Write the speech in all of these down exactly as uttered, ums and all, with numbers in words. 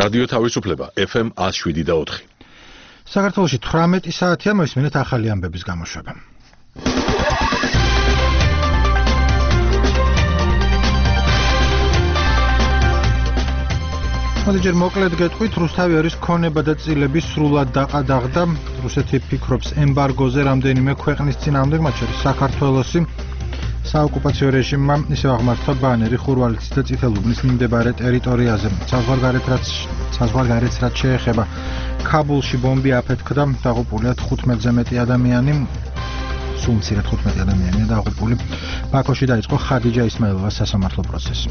რადიო თავისუფლება ეფ ემ one oh seven და four. საქართველოში თვრამეტი საათია, მოისმინეთ ახალი ამბების გამოშვება. მოდიჯერ მოკლედ გეტყვით, რუსთავიორის ქონება და წილები სრულად დაყადაღდა. რუსეთი ფიქრობს ემბარგოზე რამდენიმე ქვეყნის წინააღმდეგ, მათ შორის საქართველოსი. საოკუპაციო რეჟიმმა ისევ აღმართა ბანერი ხურვალეთის და წითელუბნის მიმდებარე ტერიტორიაზე. საზღვარგარეთს რაც შეეხება, ქაბულში ბომბი აფეთქდა, დაღუპულია თხუთმეტზე მეტი ადამიანი. სულ მცირედ თხუთმეტი ადამიანია დაღუპული. ბაქოში დაიწყო ხადიჯა ისმაილოვას სასამართლო პროცესი.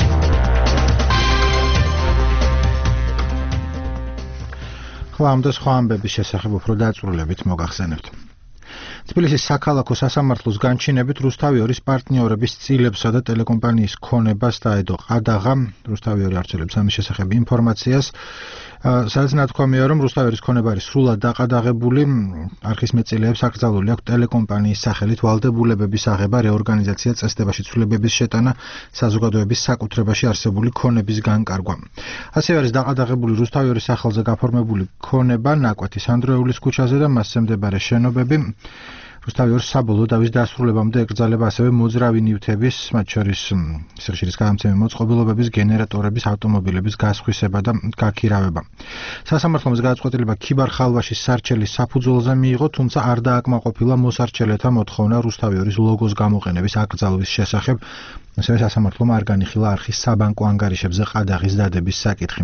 ამ და სხვა ამბების შესახებ უფრო დაწვრილებით მოგახსენებთ. თბილისის საქალაქო სასამართლოს განჩინებით რუსთავიორის პარტნიორების წილებსა და ტელეკომპანიის ქონებას დაედო ყადაღა. რუსთავიორი არჩევებს ამის შესახებ ინფორმაციას. სადაც ნათქვამია, რომ რუსთავიორის ქონება არის სრულად დაყადაღებული. არხის მეწილეებს აკრძალული აქვს ტელეკომპანიის სახელით ვალდებულებების აღება, რეორგანიზაცია, წესდებაში ცვლილებების შეტანა, საზოგადოების საკუთრებაში არსებული ქონების განკარგვა. ასევე არის დაყადაღებული რუსთავიორის სახელზე გაფორმებული ქონება ნაკვეთის ანდროეულის ქუჩაზე და მასზე მდებარე შენობები. რუსთავიორის საბოლოო დავის დასრულებამდე ეკრძალება ასევე მოძრავი ნივთების, მათ შორის სიხშირის გადამცემი მოწყობილობების, გენერატორების, ავტომობილების გასხვისება და გაქირავება. სასამართლოს გადაწყვეტილება ქიბარ-ხალვაშის სარჩელის საფუძველზე მიიღო, თუმცა არ დააკმაყოფილა მოსარჩელეთა მოთხოვნა რუსთავიორის ლოგოს გამოყენების აკრძალვის შესახებ. ასევე სასამართლომ არ განიხილა არხის საბანკო ანგარიშებზე ყადაღის დადების საკითხი.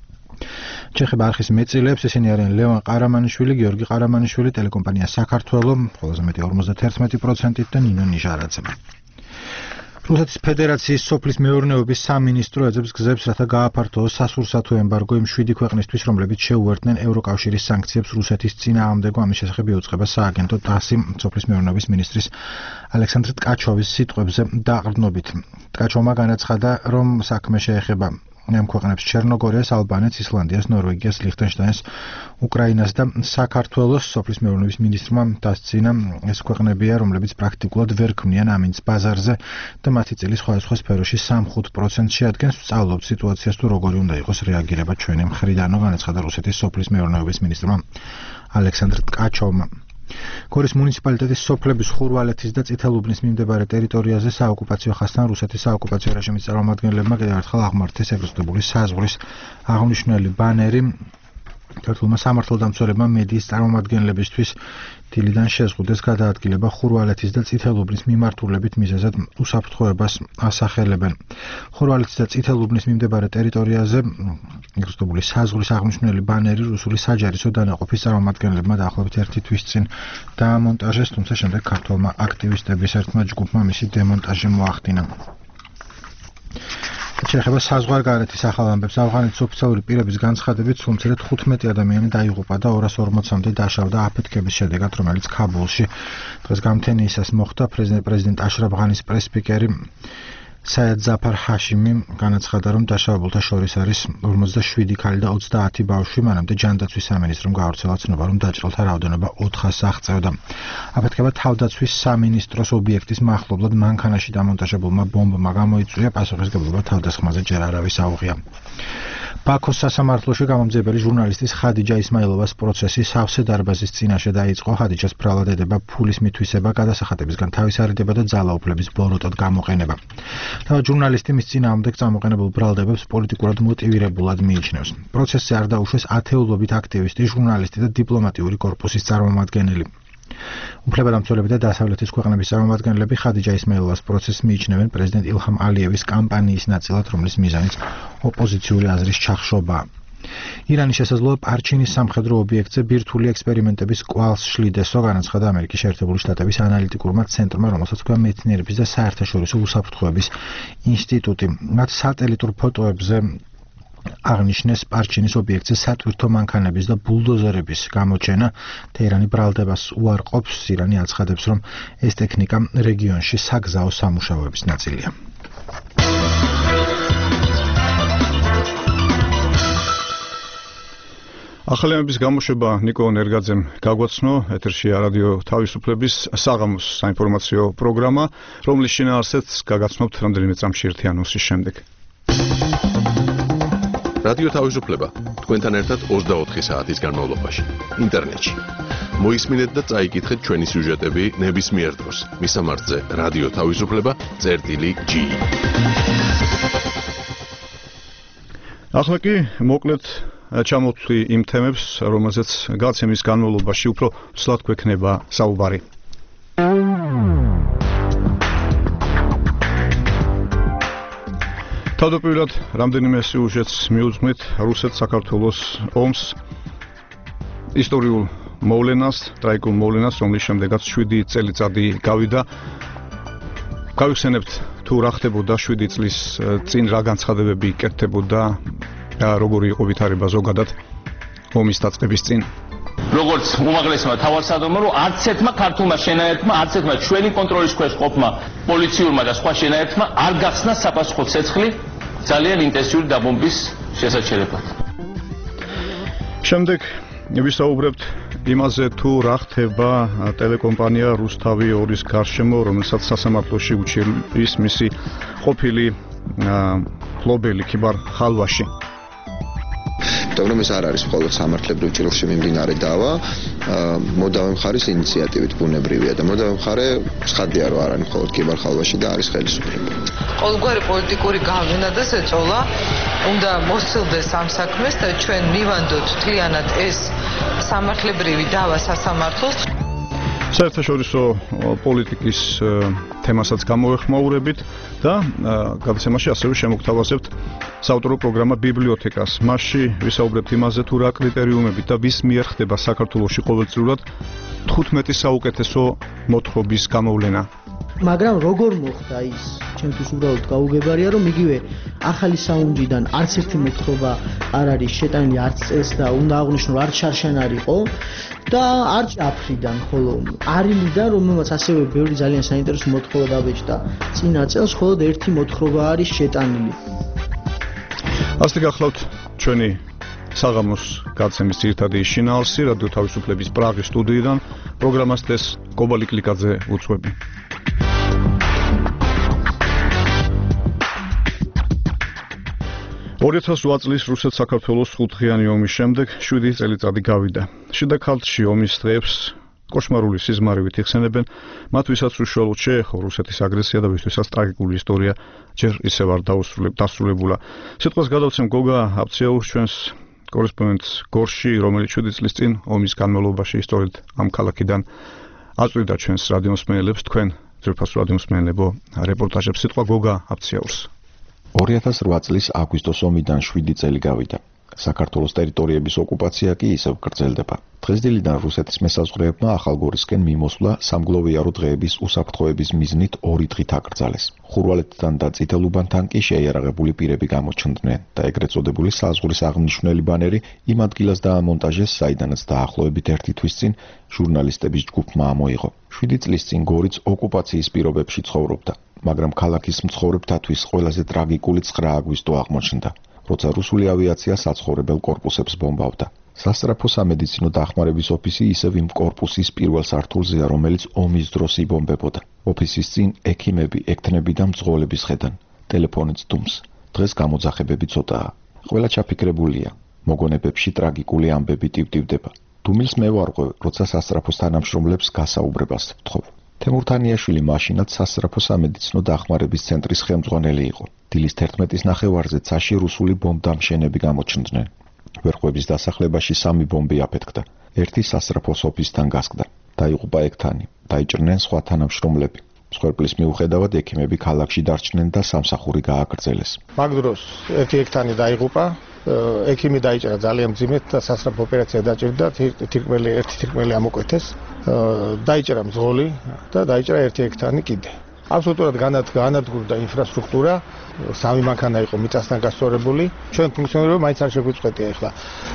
ჩეხება არხის მეწილეებს, ისინი არიან ლევან ყარამანიშვილი, გიორგი ყარამანიშვილი, ტელეკომპანია საქართველო, ყველაზე მეტი ორმოცდაათი პროცენტით და ნინო ნიჟარაძე. რუსეთის ფედერაციის სოფლის მეურნეობის სამინისტრო ეძებს გზებს, რათა გააფართოოს სასურსათო ემბარგო იმ შვიდი ქვეყნისთვის, რომლებიც შეუერთდნენ ევროკავშირის სანქციებს რუსეთის წინააღმდეგ. ამის შესახებ იუწყება სააგენტო ტასი სოფლის მეურნეობის მინისტრის ალექსანდრ ტკაჩოვის სიტყვებზე დაყრდნობით. ტკაჩოვმა განაცხადა, რომ საქმე შეეხება ამ ქვეყნებს ჩერნოგორიას, ალბანეთს, ისლანდიას, ნორვეგიას, ლიხტენშტაინს, უკრაინას და საქართველოს. სოფლის მეურნეობის მინისტრმა დასცინა, ეს ქვეყნებია, რომლებიც პრაქტიკულად ვერ ქმნიან ამინდს ბაზარზე და მათი წილი სხვადასხვა სფეროში სამი-ხუთი პროცენტს შეადგენს. ვსწავლობთ სიტუაციას თუ როგორი უნდა იყოს რეაგირება ჩვენი მხრიდან, განაცხადა რუსეთის სოფლის მეურნეობის მინისტრმა ალექსანდრ ტკაჩოვმა. გორის მუნიციპალიტეტის სოფლების ხურვალეთის და წითელუბნის მიმდებარე ტერიტორიაზე საოკუპაციო ხაზთან რუსეთის საოკუპაციო რეჟიმის წარმომადგენლებმა კიდევ ერთხელ აღმართეს ეგროსტებული საზღვრის აღნიშნული ბანერი. ქართულმა სამართალდამცველებმა მედიის წარმომადგენლებისთვის დილიდან შეზღუდეს გადაადგილება ხურვალეთის და წითელუბნის მიმართულებით, მიზეზად უსაფრთხოებას ასახელებენ. ხურვალეთის და წითელუბნის მიმდებარე ტერიტორიაზე ეგროსტებული საზღვრის აღნიშნული ბანერი რუსული საჯარისო დანაყოფის წარმომადგენლებმა დაახლოებით ერთი თვის წინ დაამონტაჟეს, თუმცა შემდეგ ქართველმა აქტივისტების ერთმა ჯგუფმა მისი დემონტაჟი მოახდინა. შეეხება საზღვარგარეთის ახალ ამბებს. ავღანეთის ოფიციალური პირების განცხადებით, სულ მცირედ თხუთმეტი ადამიანი დაიღუპა და ორას ორმოცამდე დაშავდა აფეთქების შედეგად, რომელიც ქაბულში დღეს გამთენიისას მოხდა. პრეზიდენტ აშრაფ ღანის პრესსპიკერი საიად ზაფარ ჰაშიმი განაცხადა, რომ დაშავებულთა შორის არის ორმოცდაშვიდი ქალი და ოცდაათი ბავშვი. მანამდე ჯანდაცვის სამინისტრომ გაავრცელა ცნობა, რომ დაჭრილთა რაოდენობა ოთხას აღწევდა. აფეთქება თავდაცვის სამინისტროს ობიექტის მახლობლად მანქანაში დამონტაჟებულმა ბომბმა გამოიწვია, პასუხისმგებლობა თავდასხმაზე ჯერ არავის აუღია. ბაქოს სასამართლოში გამომძიებელი ჟურნალისტის ხადიჯა ისმაილოვას პროცესი სავსე დარბაზის წინაშე დაიწყო. ხადიჯას ბრალად ედება ფულის მითვისება, გადასახადებისგან თავისარიდება და ძალაუფლების ბოროტად გამოყენება. თავად ჟურნალისტი მის წინააღმდეგ წამოყენებულ ბრალდებებს პოლიტიკურად მოტივირებულად მიიჩნევს. პროცესზე არ დაუშვეს ათეულობით აქტივისტი, ჟურნალისტი და დიპლომატიური კორპუსის წარმომადგენელი. უფლებადამცველები და დასავლეთის ქვეყნების წარმომადგენლები ხადიჯა ისმაილოვას პროცესს მიიჩნევენ პრეზიდენტ ილჰამ ალიევის კამპანიის ნაწილად, რომლის მიზანიც ოპოზიციური აზრის ჩახშობაა. ირანის შესაძლოა პარჩინის სამხედრო ობიექტზე ბირთვული ექსპერიმენტების კვალს შლიდესო, განაცხადა ამერიკის შეერთებული შტატების ანალიტიკურმა ცენტრმა, რომელსაც ჰქვია მეცნიერების და საერთაშორისო უსაფრთხოების ინსტიტუტი. მათ სატელიტურ ფოტოებზე აღნიშნეს პარჩინის ობიექტზე სატვირთო მანქანების და ბულდოზერების გამოჩენა. თეირანი ბრალდებას უარყოფს. ირანი აცხადებს, რომ ეს ტექნიკა რეგიონში საგზაო სამუშაოების ნაწილია. ახალი ამბების გამოშვება ნიკო ნერგაძემ გაგვაცნო. ეთერშია რადიო თავისუფლების საღამოს საინფორმაციო პროგრამა, რომლის შინაარსიც გაგაცნობთ რამდენიმე წამში ერთი ანონსის შემდეგ. რადიო თავისუფლება თქვენთან ერთად ოცდაოთხი საათის განმავლობაში ინტერნეტში. მოისმინეთ და წაიკითხეთ ჩვენი სიუჟეტები ნებისმიერ დროს. მისამართზე რადიო თავისუფლება წერტილი ჯი. ახლა კი მოკლედ ჩამოვთვლი იმ თემებს, რომელზეც გაცემის განმავლობაში უფრო ცლად გვექნება საუბარი. თავდაპირველად რამდენიმე სიუჟეტს მიუძღვნით რუსეთ-საქართველოს ომს, ისტორიულ მოვლენას, ტრაგიკულ მოვლენას, რომლის შემდეგაც შვიდი წელიწადი გავიდა. გავიხსენებთ თუ რა ხდებოდა შვიდი წლის წინ, რა განცხადებები კეთდებოდა და როგორი იყო ვითარება ზოგადად ომის დაწყების წინ. როგორც უმაღლესმა თავარსარდლმა, რომ არც ერთმა ქართულმა შენაერთმა, არც ერთმა ჩვენი კონტროლის ქვეშ ყოფმა პოლიციურმა და სხვა შენაერთმა არ გახსნა საპასუხო ცეცხლი ძალიან ინტენსიური დაბომბვის შესაჩერებლად. შემდეგ ვისაუბრებთ იმაზე თუ რა ხდება ტელეკომპანია რუსთავი ორის გარშემო, რომელსაც სასამართლოში უჩირის მისი ყოფილი ფლობელი ქიბარ ხალვაში. Თუმცა ეს არ არის მხოლოდ სამართლებრივ ჭრილში მიმდინარე დავა, მოდავე მხარის ინიციატივით ბუნებრივია და მოდავე მხარე ცხადია რომ არ არის მხოლოდ ქიბარ ხალვაში და არის ხელისუფლება. ყოველგვარი პოლიტიკური გავლენა და ზეწოლა უნდა მოსცილდეს ამ საქმეს და ჩვენ მივანდოთ მთლიანად ეს სამართლებრივი დავა სასამართლოს. საერთაშორისო პოლიტიკის თემასაც გამოვეხმაურებით და გადაცემაში ასევე შემოგთავაზებთ საავტორო პროგრამა ბიბლიოთეკას. მასში ვისაუბრებთ იმაზე თუ რა კრიტერიუმებით და ვის მიერ ხდება საქართველოში ყოველწლიურად თხუთმეტი საუკეთესო მოთხრობის გამოვლენა. მაგრამ როგორ მოხდა ის? ჩემთვის უბრალოდ გაუგებარია რომ იგივე ახალი საუნჯიდან არც ერთი მოთხრობა არ არის შეტანილი არც წელს და უნდა აღვნიშნო არც შარშან იყო და არც აფრიდან, ხოლო არილიდან რომელმაც ასევე ბევრი ძალიან საინტერესო მოთხრობა დაბეჭდა წინა წელს, მხოლოდ ერთი მოთხრობა არის შეტანილი. ასე გახლავთ ჩვენი საღამოს გაცემის ძირითადი შინაარსი რადიო თავისუფლების პრაღის სტუდიიდან. პროგრამას დეს კობალი კლიკაძე უძღვები. ორი ათას ოთხ წლის რუსეთ-საქართველოს ხუთდღიანი ომის შემდეგ შვიდი წელიწადი გავიდა. შიდა ქართლში ომის დღეებს კოშმარული სიზმარივით იხსენებენ, მათ ვისაც უშუალოდ შეეხო რუსეთის აგრესია და ვისთვისაც ტრაგიკული ისტორია ჯერ ისევ არ დასრულებულა. სიტყვას გადავცემ გოგა აფციაურს, ჩვენს კორესპონდენტს გორში, რომელიც შვიდი წლის წინ ომის განმავლობაში ისტორიით ამ ქალაქიდან აწვდიდა ჩვენს რადიომსმენელებს, თქვენ ძვირფასო რადიომსმენელებო რეპორტაჟებს. სიტყვა გოგა აფციაურს. ორი ათას ოთხ წლის აგვისტოს ომიდან შვიდი წელი გავიდა. საქართველოს ტერიტორიების ოკუპაცია კი ისევ გრძელდება. დღესდილიდან რუსეთის მესაზღვრეებმა ახალგორისკენ მიმოსვლა სამგლოვიარო დღეების უსაფრთხოების მიზნით ორი დღით აკრძალეს. ხურვალეთთან და წითელუბანთან კი შეიარაღებული პირები გამოჩნდნენ და ეგრეთ წოდებული საზღვრის აღნიშნული ბანერი იმ ადგილას დაამონტაჟეს, საიდანაც დაახლოებით ერთი თვის წინ ჟურნალისტების ჯგუფმა ამოიღო. შვიდი წლის წინ გორიც ოკუპაციის პირობებში ცხოვრობდა, მაგრამ ქალაქის მცხოვრებთათვის ყველაზე ტრაგიკული ცხრა აგვისტო აღმოჩნდა, როცა რუსული ავიაცია საცხოვრებელ კორპუსებს ბომბავდა. სასწრაფო სამედიცინო დახმარების ოფისი ისევ იმ კორპუსის პირველ სართულზეა, რომელიც ომის დროს იბომბებოდა. ოფისის წინ ექიმები, ექთნები და მძღოლები სხედან. ტელეფონიც დუმს. დღეს გამოძახებები ცოტაა. ყველა ჩაფიქრებულია. მოგონებებში ტრაგიკული ამბები ტივტივდება. დუმილს მე ვარღვევ, როცა სასწრაფოს თანამშრომლებს გასაუბრებას ვთხოვ. თემურთანიაშვილი მაშინაც სასწრაფო სამედიცინო დახმარების ცენტრის ხელმძღვანელი იყო. დილის თერთმეტის ნახევარზე ცაში რუსული ბომბდამშენები გამოჩნდნენ. ვერხვების დასახლებაში სამი ბომბი აფეთქდა. ერთი სასწრაფოს ოფისთან გასკდა. დაიღუპა ექთანი, დაიჭრნენ სხვა თანამშრომლები. მსხვერპლის მიუხედავად ექიმები ქალაქში დარჩნენ და სამსახური გააგრძელეს. მაგ დროს ერთი ექთანი დაიღუპა, ექიმი დაიჭრა ძალიან მძიმედ და სასწრაფო ოპერაცია დაჭირდა, თირკმელი ერთი თირკმელი ამოკვეთეს, დაიჭრა მძღოლი და დაიჭრა ერთი ექთანი კიდე. აბსოლუტურად განადგურდა ინფრასტრუქტურა, სამი მანქანა იყო მიწასთან გასწორებული. ჩვენ ფუნქციონირება მაინც არ შეგვიწყვეტია ახლა.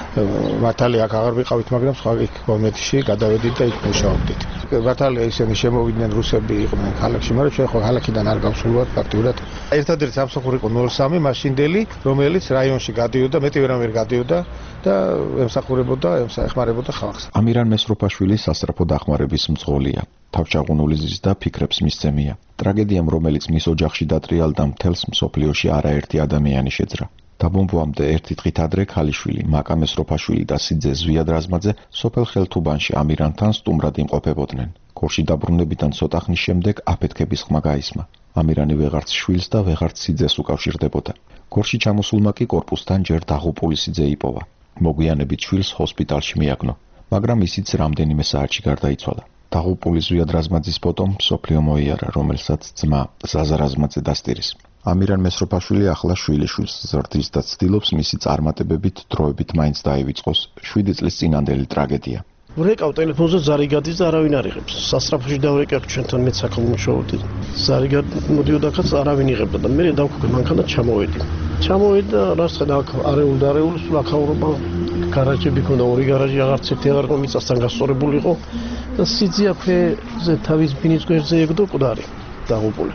მართალია აქ აღარ ვიყავით, მაგრამ სხვა იქ გომეთში გადავედით და იქ მუშაობდით. მართალია ისინი შემოვიდნენ რუსები იყვნენ ქალაქში, მაგრამ ჩვენ ხო ქალაქიდან არ გავსულვართ ფაქტურად. ერთადერთი სამსახური იყო ნულ სამი მაშინდელი, რომელიც რაიონში გადიოდა, მეტი ვერავინ გადიოდა და ემსახურებოდა, ეხმარებოდა ხალხს. ამირან მესროფაშვილი სასწრაფო დახმარების მძღოლია. თავშაღუნული ზის და ფიქრებს მისცემია. ტრაგედიამ, რომელიც მის ოჯახში დატრიალდა, მთელს მსოფლიოში არაერთი ადამიანი შეძრა. დაბომბვამდე ერთი დღით ადრე ქალიშვილი, მაკა მესროფაშვილი და სიძე ზვიად-რაზმაძე სოფელ ხელთუბანში ამირანთან სტუმრად იმყოფებოდნენ. გორში დაბრუნებიდან ცოტა ხნის შემდეგ აფეთქების ხმა გაისმა. ამირანი ვეღარც შვილს და ვეღარც სიძეს უკავშირდებოდა. გორში ჩამოსულმა კი კორპუსთან ჯერ დაღუპული სიძე იპოვა. მოგვიანებით შვილს ჰოსპიტალში მიაგნო, მაგრამ ისიც რამდენიმე საათში გარდაიცვალა. დაღუპული ზვიად-რაზმაძის ფოტომ მსოფლიო მოიარა, რომელსაც ძმა ზაზა რაზმაძე დასტირის. ამირან მესროფაშვილი ახლა შვილიშვილს ზრდის და ცდილობს მისი წარმატებებით დროებით მაინც დაივიწყოს შვიდი წლის წინანდელი ტრაგედია. ვრეკავ ტელეფონზე ზარი გადის და არავინ არ იღებს. სასწრაფოში დავრეკავ ჩვენთან მეც საქმეში. ზარი მოდიოდა ხაც არავინ იღებდა და მე დავქუქე მანქანა ჩამოვედი. ჩამოვედი და რაც ხედა აქ არეულ და არეულ სულ აქაურობა გარაჟები ქონდა, ორი გარაჟი აღარც ერთი აღარ ყო მიწასთან გასწორებული იყო და სიძე აქვეზე თავის ბინის გვერდზე ეგდო მკვდარი დაღუპული.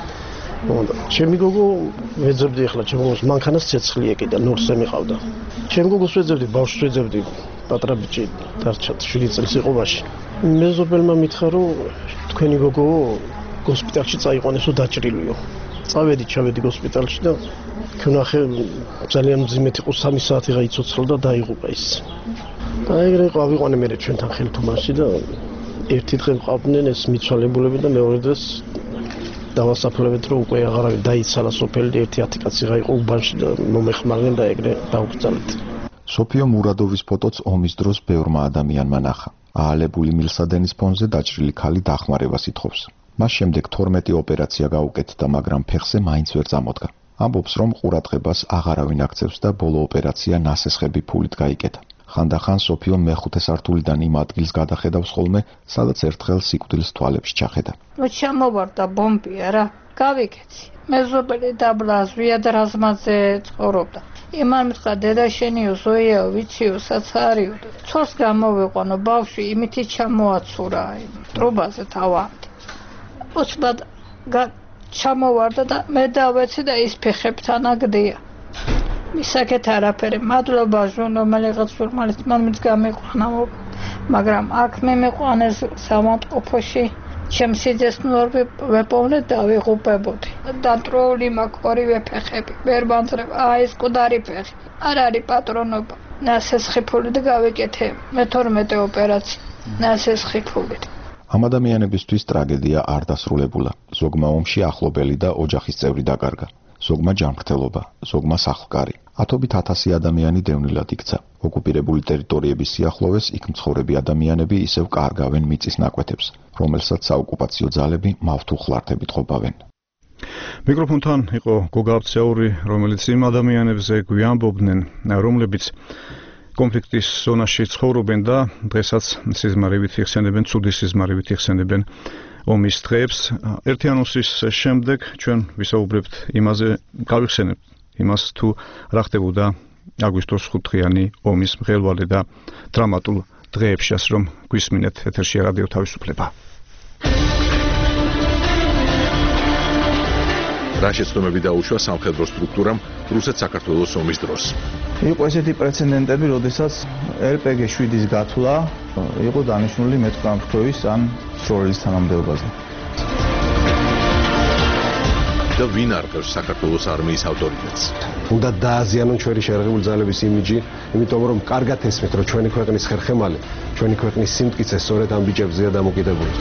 მოდა ჩემი გოგო ვეძებდი ახლა ჩემ გოგოს მანქანას ცეცხლი ეკიდა ნორსზე მიყავდა. ჩემ გოგოს ვეძებდი, ბავშვს ვეძებდი. პატრა ბიჭი დარჩა შვიდი წლის იყო მაშინ. მეზობელმა მითხრა რომ თქვენი გოგო ჰოსპიტალში წაიყვანესო დაჭრილიო. წავედი, ჩავედი ჰოსპიტალში და ქნახე ძალიან მძიმედ იყო სამი საათი გაიცოცხლა და დაიღუპა ის. და ეგრე იყო ავიყვანე მე ჩვენთან ხელთუმანში და ერთი დღე მყავდნენ ეს მიცვალებულები და მეორე დღეს დავასაფლავეთ რომ უკვე აღარავინ დაიცალა სოფელი ერთი ათი კაცი გაიყო უბანში და მომეხმარნენ და ეგრე დაუგრძალეთ. სოფიო მურადოვის ფოტოც ომის დროს ბევრმა ადამიანმა ნახა. აალებული მილსადენის ფონზე დაჭრილი ქალი დახმარებას ითხოვს. მას შემდეგ თორმეტი ოპერაცია გაუკეთდა, მაგრამ ფეხზე მაინც ვერ წამოდგა. ამბობს, რომ ყურადღებას აღარავინ აქცევს და ბოლო ოპერაცია ნასესხები ფულით გაიკეთა. ხანდახან სოფიო მეხუთე სართულიდან იმ ადგილს გადახედავს ხოლმე, სადაც ერთხელ სიკვდილს თვალებში ჩახედა. ნუ ჩამოვარდა ბომბია რა, გავიკეთე. მეზობელი დაბლა ზვიად-რაზმაძე ცხოვრობდა. იმან მითხრა დედა შენიო ზოიაო ვიციო საცარიო ცოლს გამოვიყვანო ბავშვი იმითი ჩამოაცურა ტრუბაზე თავამდე ოცბად ჩამოვარდა და მე დავეცი და ის ფეხებთან აგდია მისაკეთ არაფერი მადლობა ჟურნალისტ ჟურნალისტ მომიც გამიყვანა მაგრამ აქ მე მეყვანეს სამონტყოფოში ჩემს სიძეს ნორ ვეპოვნე და ვიღუპებოდი. დატროული მაქვს ორივე ფეხები. ვერ ვანძრებ, აი ეს მკვდარი ფეხი. არ არის პატრონობა. ნასესხი ფულით გავიკეთე. მეთორმეტე ოპერაცია. ნასესხი ფულით. ამ ადამიანებისთვის ტრაგედია არ დასრულებულა. ზოგმა ომში ახლობელი და ოჯახის წევრი დაკარგა. ზოგმა ჯანმრთელობა, ზოგმა სახლკარი. ათობით ათასი ადამიანი დევნილად იქცა. ოკუპირებული ტერიტორიების სიახლოვეს იქ მცხოვრები ადამიანები ისევ კარგავენ მიწის ნაკვეთებს, რომელსაც საოკუპაციო ძალები მავთულხლართებით ყოფავენ. მიკროფონთან იყო გოგა აბცაური, რომელიც იმ ადამიანებზე გვიამბობდნენ, რომლებიც კონფლიქტის ზონაში ცხოვრობენ და დღესაც სიზმარებით იხსენებენ, ცუდი სიზმარებით იხსენებენ ომის დღეებს. ერთი ანონსის შემდეგ ჩვენ ვისაუბრებთ იმაზე, გავიხსენებთ იმას თუ რა ხდებოდა აგვისტოს ხუთდღიანი ომის მღელვარე და დრამატულ დღეებშიც რომ გვისმინეთ ეთერში რადიო თავისუფლება. რა შეცდომები დაუშვა სამხედრო სტრუქტურამ რუსეთ-საქართველოს ომის დროს. იყო ესეთი პრეცედენტები, როდესაც ელ პე გი შვიდის გათვლა იყო დანიშნული მეტყამფრთოვის ან სროლის თანამდებობაზე. და ვინ არყევს საქართველოს არმიის ავტორიტეტს? უნდა დააზიანონ ჩვენი შერღებული ძალების იმიჯი, იმიტომ რომ კარგად ესმით, რომ ჩვენი ქვეყნის ხერხემალი, ჩვენი ქვეყნის სიმტკიცე სწორედ ამ ბიჭებზეა დამოკიდებული.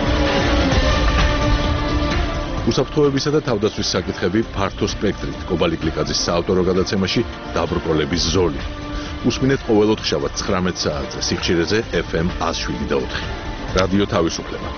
უსაფრთხოებისა და თავდაცვის საკითხები ფართო სპექტრით კობალი კლიკაძის საავტორო გადაცემაში დაბრკოლების ზოლი. უსმინეთ ყოველ ოთხშაბათ ცხრამეტ საათზე სიხშირეზე ეფ ემ ათას შვიდი და ოთხი. რადიო თავისუფლება.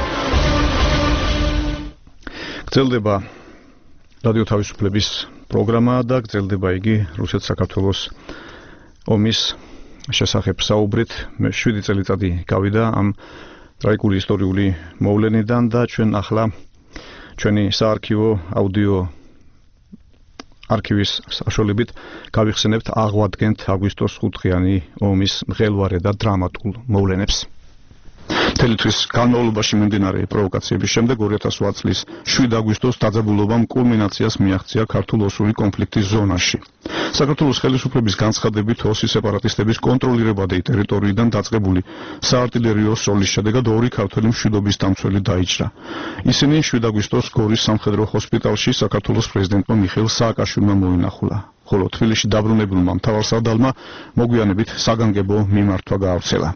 გრძელდება რადიო თავისუფლების პროგრამა და გრძელდება იგი რუსეთ-საქართველოს ომის შესახებ საუბრით. მე შვიდი წელიწადი გავიდა ამ ტრაგიკული ისტორიული მოვლენიდან და ჩვენ ახლა ჩვენი საარქივო აუდიო არქივის საშუალებით გავიხსენებთ აღვადგენთ აგვისტოს ხუთდღიანი ომის მღელვარე და დრამატულ მოვლენებს. მთელი თვის განმავლობაში მიმდინარე პროვოკაციების შემდეგ ორი ათას ოთხ წლის შვიდ აგვისტოს დაძაბულობამ კულმინაციას მიაღწია ქართულ-ოსური კონფლიქტის ზონაში. საქართველოს ხელისუფლების განცხადებით ოსი სეპარატისტების კონტროლირებადი ტერიტორიიდან დაწყებული საარტილერიო სროლის შედეგად ორი ქართველი მშვიდობის დამცველი დაიჭრა. ისინი შვიდ აგვისტოს გორის სამხედრო ჰოსპიტალში საქართველოს პრეზიდენტმა მიხეილ სააკაშვილმა მოინახულა. ხოლო თბილისში დაბრუნებულმა მთავარსარდალმა მოგვიანებით საგანგებო მიმართვა გაავრცელა.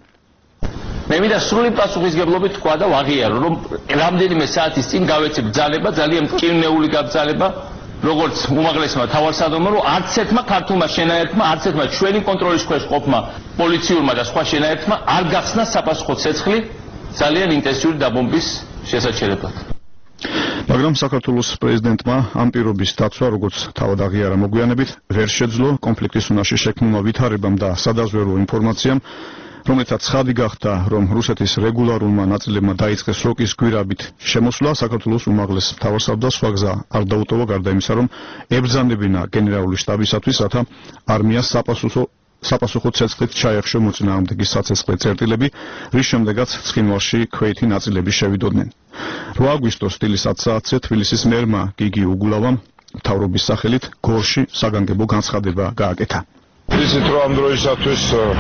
მე მინდა სრული პასუხისგებლობით თქვა და ვაღიარო, რომ რამდენიმე საათის წინ გავეცე ბრძანება, ძალიან მტკივნეული გაბრძანება, როგორც უმაღლესმა თავარსარდალმა, რომ არც ერთმა ქართულმა შენაერთმა, არც ერთმა ჩვენი კონტროლის ქვეშ ყოფმა პოლიციურმა და სხვა შენაერთმა არ გახსნა საპასუხო ცეცხლი ძალიან ინტენსიური დაბომბვის შესაჩერებლად. მაგრამ საქართველოს პრეზიდენტმა ამ პირობის დაცვა, როგორც თავად აღიარა მოგვიანებით, ვერ შეძლო კონფლიქტის უნარში შექმნილმა ვითარებამ და სადაზვერვო ინფორმაციამ, რომელთაც ცხადი გახდა, რომ რუსეთის რეგულარულმა ნაწილებმა დაიწყეს როკის გვირაბით შემოსვლა, საქართველოს უმაღლეს მთავარსარდალს სხვა გზა არ დაუტოვა, გარდა იმისა, რომ ებრძანებინა გენერალური შტაბისათვის, რათა არმიას საპასუხო საპასუხო ცეცხლით ჩაეხშო მოწინააღმდეგის საცეცხლე წერტილები, რის შემდეგაც ცხინვალში ქვეითი ნაწილები შევიდოდნენ. რვა აგვისტოს დილის ათ საათზე თბილისის მერმა გიგი უგულავამ მთავრობის სახელით გორში საგანგებო განცხადება გააკეთა. ისიც რომ ამ დროისათვის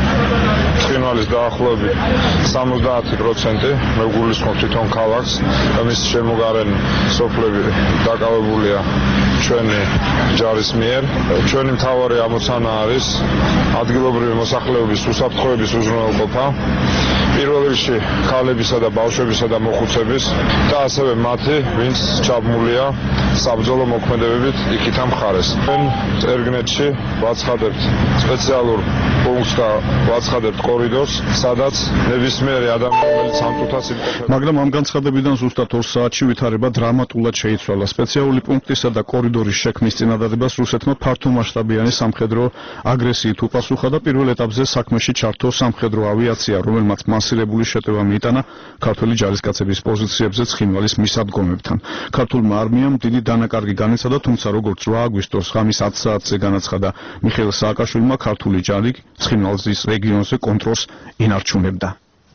ცხინვალის დაახლოებით სამოცდაათი პროცენტი მე ვგულისხმობ თვითონ ქალაქს და მის შემოგარენ სოფლები დაკავებულია ჩვენი ჯარის მიერ. ჩვენი მთავარი ამოცანა არის ადგილობრივი მოსახლეობის უსაფრთხოების უზრუნველყოფა, პირველ რიგში ქალებისა და ბავშვებისა და მოხუცების და ასევე მათი, ვინც ჩაბმულია საბრძოლო მოქმედებებით იქითა მხარეს. ჩვენ წერგნეთში ვაცხადებთ სპეციალურ პუნქტს და ვაცხადებთ კორიდორს, სადაც ნებისმიერი ადამიანი, რომელიც ამ წუთას იმყოფება. მაგრამ ამ განცხადებიდან ზუსტად ორ საათში ვითარება დრამატულად შეიცვალა. სპეციალური პუნქტისა და კორიდორის შექმნის წინადადებას რუსეთმა ფართომასშტაბიანი სამხედრო აგრესიით უპასუხა და პირველ ეტაპზე საქმეში ჩართო სამხედრო ავიაცია, რომელმაც მასირებული შეტევა მიიტანა ქართული ჯარისკაცების პოზიციებზე ცხინვალის მისადგომებთან. ქართულმა არმიამ დიდი დანაკარგი განიცადა, თუმცა როგორც რვა აგვისტოს ღამის ათ საათზე განაცხადა მიხეილ სააკაშვილმა, ქართული ჯარი ცხინვალის რეგიონზე კონტროლს ინარჩუნებდა.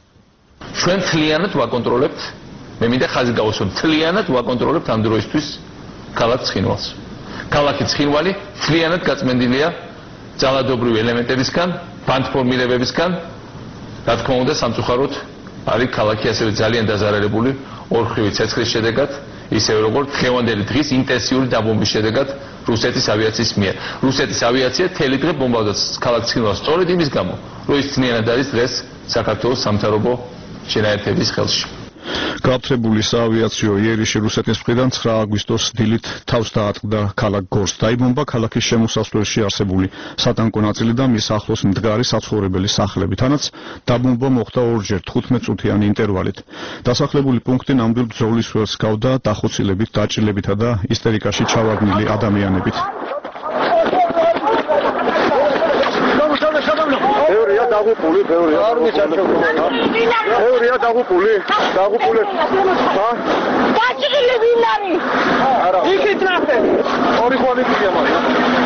ჩვენ თლიანად ვაკონტროლებთ, მე მინდა ხაზი გავუსვო, თლიანად ვაკონტროლებთ ამ დროისთვის ქალაქ ცხინვალს. ქალაქი ცხინვალი თლიანად გაწმენდილია ძალადობრივი ელემენტებისგან, ბანდფორმირებებისგან, რა თქმა უნდა, სამწუხაროდ არის ქალაქი ასევე ძალიან დაზარალებული ორხრივი ცეცხლის შედეგად, ისევე როგორც დღევანდელი დღის ინტენსიური დაბომბვის შედეგად რუსეთის ავიაციის მიერ. რუსეთის ავიაცია თელი დღე ბომბავდა ქალაქ ცხინვალს სწორედ იმის გამო, რომ ის ძნელად არის დღეს საქართველოს სამთავრობო შენაერთების ხელში. გააფთრებული საავიაციო იერიში რუსეთის მხრიდან ცხრა აგვისტოს დილით თავს დაატყდა ქალაქ გორს. დაიბომბა ქალაქის შემოსასვლელში არსებული სატანკო ნაწილი და მის ახლოს მდგარი საცხოვრებელი სახლები. თანაც დაბომბვა მოხდა ორჯერ თხუთმეტ წუთიანი ინტერვალით. დასახლებული პუნქტი ნამდვილ ბრძოლის ველს გავდა დახოცილებით, დაჭრილებითა და ისტერიკაში ჩავარდნილი ადამიანებით. ევრია დაღუპული, ევრია. არ მიჩაჩოგდა. ევრია დაღუპული, დაღუპული. ხა? დაჭრილი ვინ არის? არა. იქით ნახე. ორი პოლიცია მაქვს.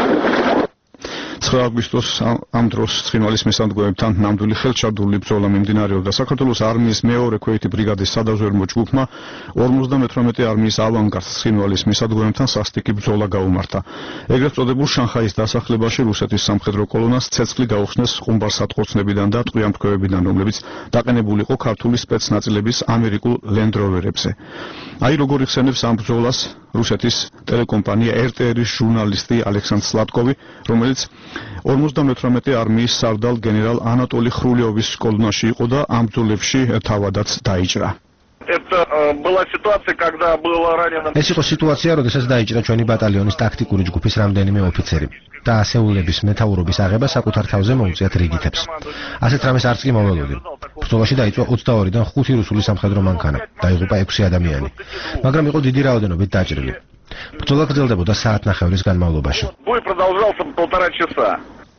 ცხრა აგვისტოს ამ დროს ცხინვალის მისადგომებთან ნამდვილი ხელჩარდული ბრძოლა მიმდინარეობდა. საქართველოს არმიის მეორე ქვეითი ბრიგადის სადაზვერვო ჯგუფმა ორმოცდამეთვრამეტე არმიის ავანგარდს ცხინვალის მისადგომებთან სასტიკი ბრძოლა გაუმართა. ეგრეთ წოდებულ შანხაის დასახლებაში რუსეთის სამხედრო კოლონას ცეცხლი გაუხსნეს ყუმბარ-სატყორცნებიდან და ტყვიამფრქვევებიდან, რომლებიც დაყენებული იყო ქართული სპეცნაწილების ამერიკულ ლენდროვერებზე. აი როგორ იხსენებს ამ ბრძოლას რუსეთის ტელეკომპანია er te er-ის ჟურნალისტი ალექსანდრ სლატკოვი, რომელიც ორმოცდამეთვრამეტე არმიის სარდალ გენერალ ანატოლი ხრულიოვის კოლონაში იყო და ამ ბრძოლებში თავადაც დაიჭრა. Это была ситуация, когда было ранено. ეს იყო სიტუაცია, როდესაც დაიჭრა ჩვენი ბატალიონის ტაქტიკური ჯგუფის რამდენიმე ოფიცერი და ასეულების მეთაურობის აღება საკუთარ თავზე მოუწიათ რიგითებს. ასეთ რამეს არც კი მოველოდი. ბრძოლაში დაიწყო ოცდაორიდან ხუთი რუსული სამხედრო მანქანა, დაიღუპა ექვსი ადამიანი, მაგრამ იყო დიდი რაოდენობით დაჭრილი. ბრძოლა გრძელდებოდა საათნახევრის განმავლობაში. Бой продолжался полтора часа.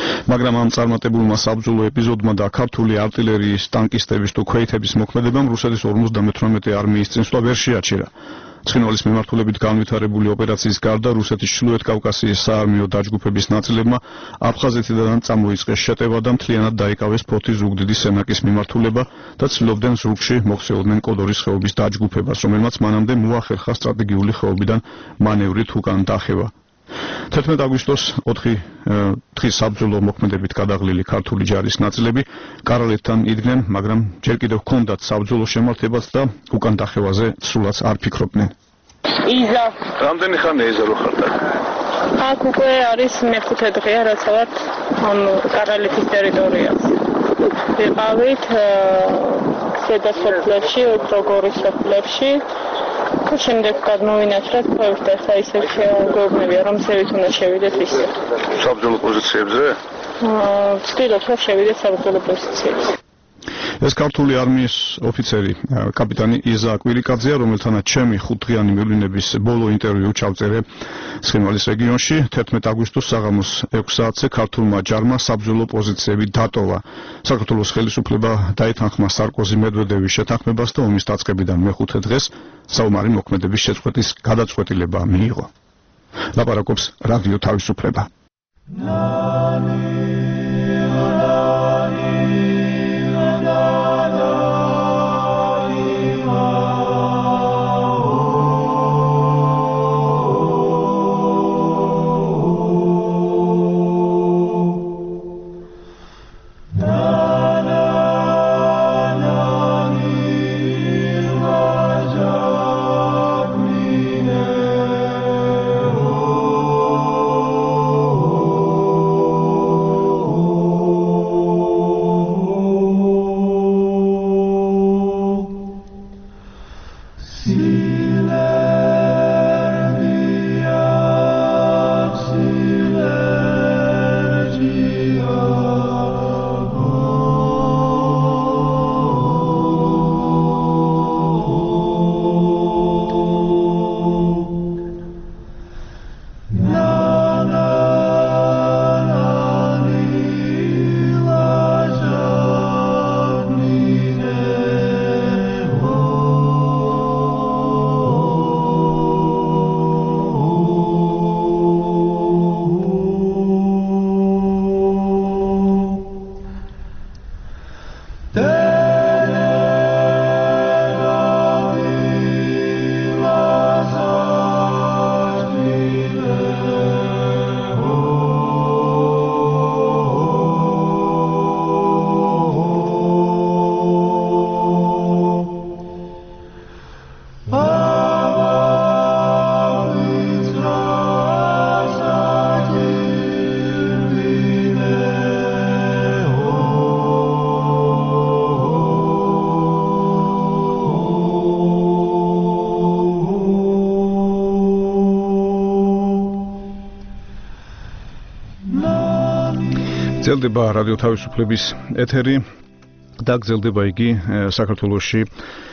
მაგრამ ამ წარმატებულმა საბრძოლო ეპიზოდმა და ქართული артиლერიის, ტანკისტების თუ ქვეითების მოქმედებამ რუსეთის ორმოცდამეთვრამეტე არმიის წინსვლა ვერ შეაჩერა. ცხინვალის მიმართულებით განვითარებული ოპერაციის გარდა რუსეთის ჩრდილოეთ კავკასიის საარმიო დაჯგუფების ნაწილებმა აფხაზეთიდან წამოიწყეს შეტევა და მთლიანად დაიკავეს ფოთის ზუგდიდის სენაკის მიმართულება და ცდილობდნენ ზურგში მოხსეოდნენ კოდორის ხეობის დაჯგუფებას, რომელმაც მანამდე მოახერხა სტრატეგიული ხეობიდან მანევრით უკან დახევა. თერთმეტ აგვისტოს ოთხი თხის საბრძოლო მოქმედებით გადაღლილი ქართული ჯარის ნაწილები კარალეთთან იდგნენ, მაგრამ ჯერ კიდევ ჰქონდათ საბრძოლო შემართებაც და უკან დახევაზე სულაც არ ფიქრობდნენ. იზა. რამდენი ხანია იზა რო ხართ? აქ უკვე არის მეხუთე დღეა, რაც ვართ ამ კარალეთის ტერიტორიაზე. ვიყავით ზედა სოფლებში, პროგორის სოფლებში. შემდეგ გადმოვინაცვლეთ ქვევით და ხა ისე გვეუბნებია რომ ზევით უნდა შევიდეთ ისე. საბრძოლო პოზიციებზე? აა, ვცდილობ რომ შევიდეთ საბრძოლო პოზიციებზე. ეს ქართული არმიის ოფიცერი კაპიტანი იზა კვირიკაძეა, რომელთანაც ჩემი ხუთდღიანი მივლინების ბოლო ინტერვიუ ჩავწერე ცხინვალის რეგიონში. თერთმეტ აგვისტოს საღამოს ექვს საათზე ქართულმა ჯარმა საბრძოლო პოზიციები დატოვა. საქართველოს ხელისუფლება დაეთანხმა სარკოზი მედვედევის შეთანხმებას და ომის დაწყებიდან მეხუთე დღეს საომარი მოქმედების შეწყვეტის გადაწყვეტილება მიიღო. ლაპარაკობს რადიო თავისუფლება. გრძელდება რადიო თავისუფლების ეთერი და გრძელდება იგი საქართველოში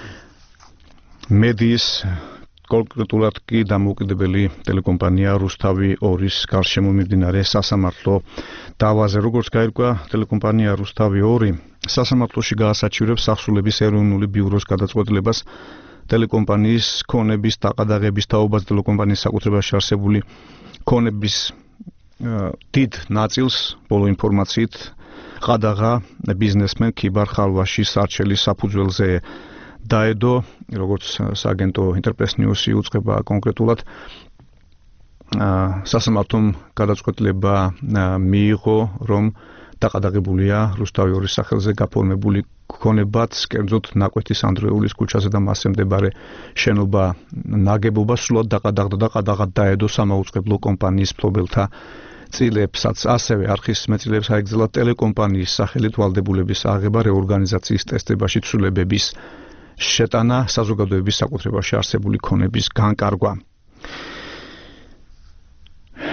მედიის კონკრეტულად კი დამოუკიდებელი ტელეკომპანია რუსთავი ორის გარშემო მიმდინარე სასამართლო დავაზე. როგორც გაირკვა, ტელეკომპანია რუსთავი ორი სასამართლოში გაასაჩივრებს სახსრულების ეროვნული ბიუროს გადაწყვეტილებას ტელეკომპანიის ქონების დაყადაღების თაობას ტელეკომპანიის საკუთრებაში არსებული ქონების დიდ ნაწილს ბოლო ინფორმაციით ყადაღა ბიზნესმენ ქიბარ ხალვაშის არჩელის საფუძველზე დაედო, როგორც სააგენტო ინტერპრეს ნიუსი უწყება კონკრეტულად სასამართლომ გადაწყვეტილება მიიღო, რომ დაყადაღებულია რუსთავი ორის სახელზე გაფორმებული ქონებაც, კერძოდ ნაკვეთის ანდრეულის ქუჩაზე და მასზე მდებარე შენობა ნაგებობა სულად დაყადაღდა და ყადაღად დაედო სამაუწყებლო კომპანიის მფლობელთა წილებსაც. ასევე არხის მეტწილებს აიგზავნა ტელეკომპანიის სახელით ვალდებულების აღება, რეორგანიზაციის ტესტებაში ცვლილებების შეტანა, საზოგადოების საკუთრებაში არსებული ქონების განკარგვა.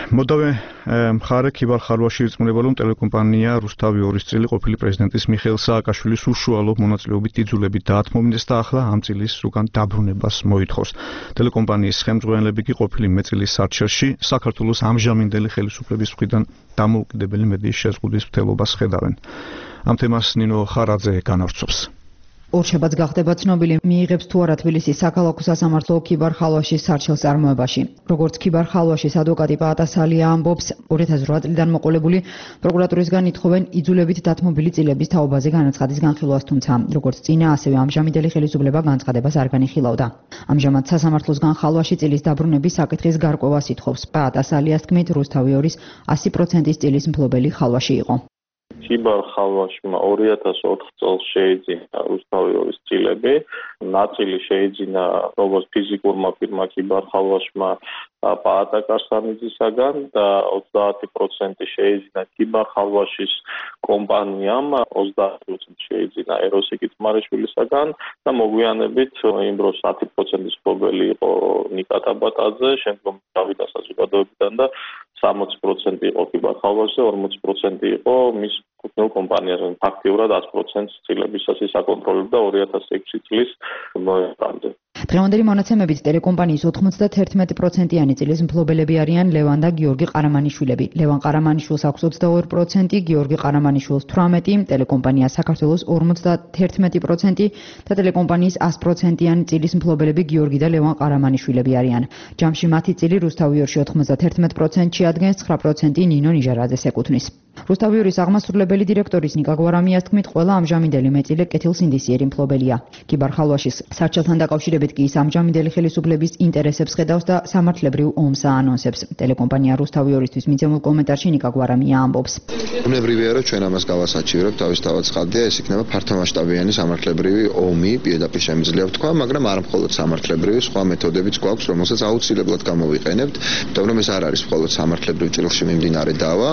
მოდავე მხარე ქიბარ ხარვაში ირწმუნება, რომ ტელეკომპანია რუსთავი ორის წილი ყოფილი პრეზიდენტის მიხეილ სააკაშვილის უშუალო მონაწილეობით იძულებით დაათმობინეს და ახლა ამ წილის უკან დაბრუნებას მოითხოვს. ტელეკომპანიის ხელმძღვანელები კი ყოფილი მეწილის სარჩელში საქართველოს ამჟამინდელი ხელისუფლების მხრიდან დამოუკიდებელი მედიის შეზღუდვის მცდელობას ხედავენ. ამ თემას ნინო ხარაძე განავრცობს. ორშაბათს გახდება ცნობილი, მიიღებს თუ არა თბილისის საქალაქო სასამართლო ქიბარ ხალვაშის სარჩელს წარმოებაში. როგორც ქიბარ ხალვაშის ადვოკატი პაატასალია ამბობს, ორი ათას რვა წლიდან მოყოლებული პროკურატურისგან ითხოვენ იძულებით დათმობილი წილების თაობაზე განაცხადის განხილვას, თუმცა როგორც წინა, ასევე ამჟამინდელი ხელისუფლება განცხადებას არ განიხილავდა. ამჟამად სასამართლოსგან ხალვაში წილის დაბრუნების საკითხის გარკვევას ითხოვს. პაატასალიას თქმით, რუსთავი ორის ასი პროცენტის წილის მფლობელი ხალვაში იყო. ქიბარ ხალვაშმა ორი ათას ოთხ წელს შეიძინა რუსთავი ორის წილები, ნაწილი შეიძინა როგორც ფიზიკურმა ფირმა ქიბარ ხალვაშმა პაატა კარსანიძისაგან და ოცდაათი პროცენტი შეიძინა ქიბარ ხალვაშის კომპანიამ, ოცდაათი პროცენტი შეიძინა ეროსიკი თმარიშვილისაგან და მოგვიანებით იმ დროს ათი პროცენტის მფლობელი იყო ნიკა ტაბატაძე, შემდგომ დავიდა საზოგადოებიდან და სამოცი პროცენტი იყო ქიბარ ხალვაშზე, ორმოცი პროცენტი იყო მის კუთვნილ კომპანიაზე. ფაქტიურად ას პროცენტს წილებისას ის აკონტროლებდა ორი ათას ექვსი წლის ნოემბრამდე. დღევანდელი მონაცემებით ტელეკომპანიის ოცდაათი პროცენტიანი წილის მფლობელები არიან ლევან და გიორგი ყარამანიშვილები. ლევან ყარამანიშვილს აქვს ოცდაორი პროცენტი, გიორგი ყარამანიშვილს თვრამეტი, ტელეკომპანია საქართველოს ორმოცდაათი პროცენტი და ტელეკომპანიის ას პროცენტიანი წილის მფლობელები გიორგი და ლევან ყარამანიშვილები არიან. ჯამში მათი წილი რუსთავი ორში ოცდაათი პროცენტში ადგენს, ცხრა პროცენტი ნინო ნიჟარაძეს ეკუთვნის. რუსთავი ორის აღმასრულებელი დირექტორის ნიკა გვარამიას თქმით, ყველა ამჟამინდელი მეწილე კეთილსინდისიერი მფლობელია. ქიბარ ხალვაშის სარჩელთან დაკავშირებით კი ის ამჟამინდელი ხელისუფლების ინტერესებს ხედავს და სამართლებრივ ომს აანონსებს. ტელეკომპანია რუსთავი ორისთვის მიცემულ კომენტარში ნიკა გვარამია ამბობს. უნებრივია, რომ ჩვენ ამას გავასაჩივრებთ, თავისთავად ცხადია, ეს იქნება ფართომასშტაბიანი სამართლებრივი ომი, პირდაპირ შემიძლია ვთქვა, მაგრამ არ მხოლოდ სამართლებრივი, სხვა მეთოდებიც გვაქვს, რომელსაც აუცილებლად გამოვიყენებთ, იმიტომ რომ ეს არ არის მხოლოდ სამართლებრივ ჭრილში მიმდინარე დავა,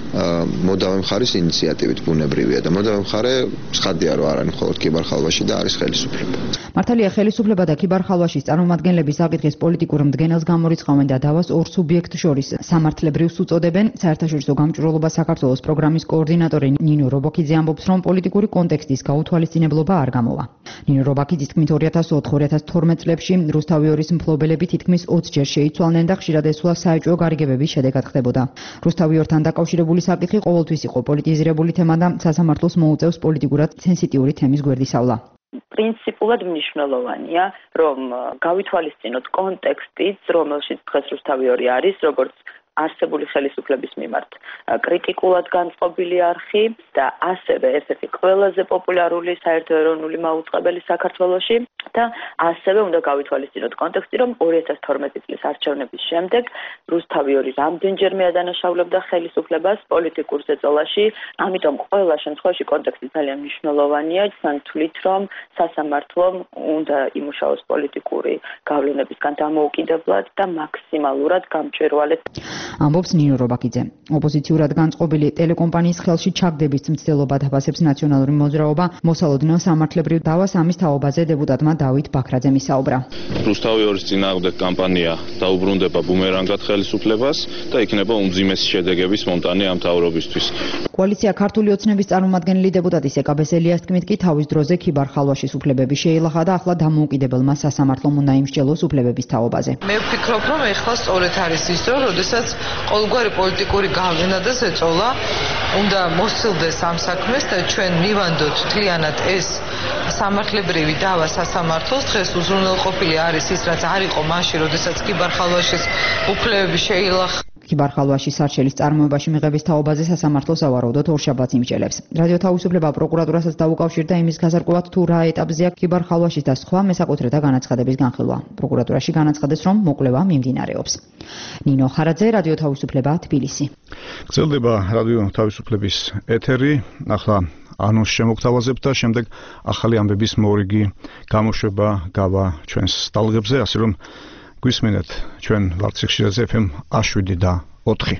მოდავე მხარის ინიციატივით ბუნებრივია და მოდავე მხარე ცხადია, რომ არ არის მხოლოდ ქიბარ ხალვაში და არის ხელისუფლება. მართალია ხელისუფლება და ქიბარ ხალვაშის წარმომადგენლები საკითხის პოლიტიკურ მდგენელს გამორიცხავენ და დავას ორ სუბიექტ შორის სამართლებრივს უწოდებენ. საერთაშორისო გამჭვირვალობა საქართველოს პროგრამის კოორდინატორი ნინო რობაქიძე ამბობს, რომ პოლიტიკური კონტექსტის გაუთვალისწინებლობა არ გამოვა. ნინო რობაქიძის თქმით, ორი ათას ოთხ ორი ათას თორმეტ წლებში რუსთავი ორის მფლობელები თითქმის ოცჯერ შეიცვალნენ და ხშირად ესულა საეჭვო გარიგებების შედეგად ხდებოდა. რუსთავი ორთან დაკავშირებული საკითხი ყოველთვის იყო პოლიტიზირებული თემა და სასამართლოს მოუწევს პოლიტიკურად სენსიტიური თემის გვერდისავლა. პრინციპულად მნიშვნელოვანია, რომ გავითვალისწინოთ კონტექსტიც, რომელშიც დღეს რუსთავი ორი არის, როგორც არსებული ხელისუფლების მიმართ კრიტიკულად განწყობილი არხი და ასევე ერთ-ერთი ყველაზე პოპულარული საერთოეროვნული მაუწყებელი საქართველოში და ასევე უნდა გავითვალისწინოთ კონტექსტი, რომ ორი ათას თორმეტი წლის არჩევნების შემდეგ რუსთავი ორი რამდენჯერმე ადანაშაულებდა ხელისუფლებას პოლიტიკურ ზეწოლაში, ამიტომ ყველა შემთხვევაში კონტექსტი ძალიან მნიშვნელოვანია. თან თვლით, რომ სასამართლომ უნდა იმუშაოს პოლიტიკური გავლენებისგან დამოუკიდებლად და მაქსიმალურად გამჭვირვალედ. ამბობს ნინო რობაქიძე. ოპოზიციურად განწყობილი ტელეკომპანიის ხელში ჩაგდების მცდელობა დაფასებს ნაციონალური მოძრაობა. მოსალოდნელ სამართლებრივ დავას ამის თაობაზე დეპუტატმა დავით ბაქრაძემ ისაუბრა. რუსთავი ორის წინააღმდეგ კამპანია დაუბრუნდება ბუმერანგად ხელისუფლებას და იქნება უმძიმესი შედეგების მონტანი ამ თავრობისთვის. კოალიცია ქართული ოცნების წარმომადგენელი დეპუტატი სეკა ბესელიას თქმით, კი თავის დროზე ქიბარ ხალვაშის უფლებები შეილახა და ახლა დამოუკიდებელმა სასამართლომ უნდა იმსჯელოს უფლებების თაობაზე. მე ვფიქრობ, რომ ეხლა სწორედ არის ის დრო, როდესაც ყოველგვარი პოლიტიკური გავლენა და ზეწოლა უნდა მოსცილდეს ამ საქმეს და ჩვენ მივანდოთ მთლიანად ეს სამართლებრივი დავა სასამართლოს. დღეს უზრუნველყოფილი არის ის, რაც არ იყო მაშინ, როდესაც ქიბარ ხალვაშის უფლებები შეილახა. ქიბარ ხალვაშის სარჩელის წარმოებაში მიღების თაობაზე სასამართლო სავარაუდოდ ორშაბათს იმსჯელებს. რადიო თავისუფლება პროკურატურასაც დაუკავშირდა იმის გაზარკვევად, თუ რა ეტაპზეა ქიბარ ხალვაშის და სხვა მესაკუთრეთა განაცხადების განხილვა. პროკურატურაში განაცხადეს, რომ მოკვლევა მიმდინარეობს. ნინო ხარაძე, რადიო თავისუფლება, თბილისი. გრძელდება რადიო თავისუფლების ეთერი. ახლა ანონს შემოგთავაზებთ და შემდეგ ახალი ამბების მორიგი გამოშვება გავა ჩვენს ტალღებზე, ასე რომ გვისმენთ ჩვენ ვართ სიხშირეზე ეფ ემ შვიდი და ოთხი.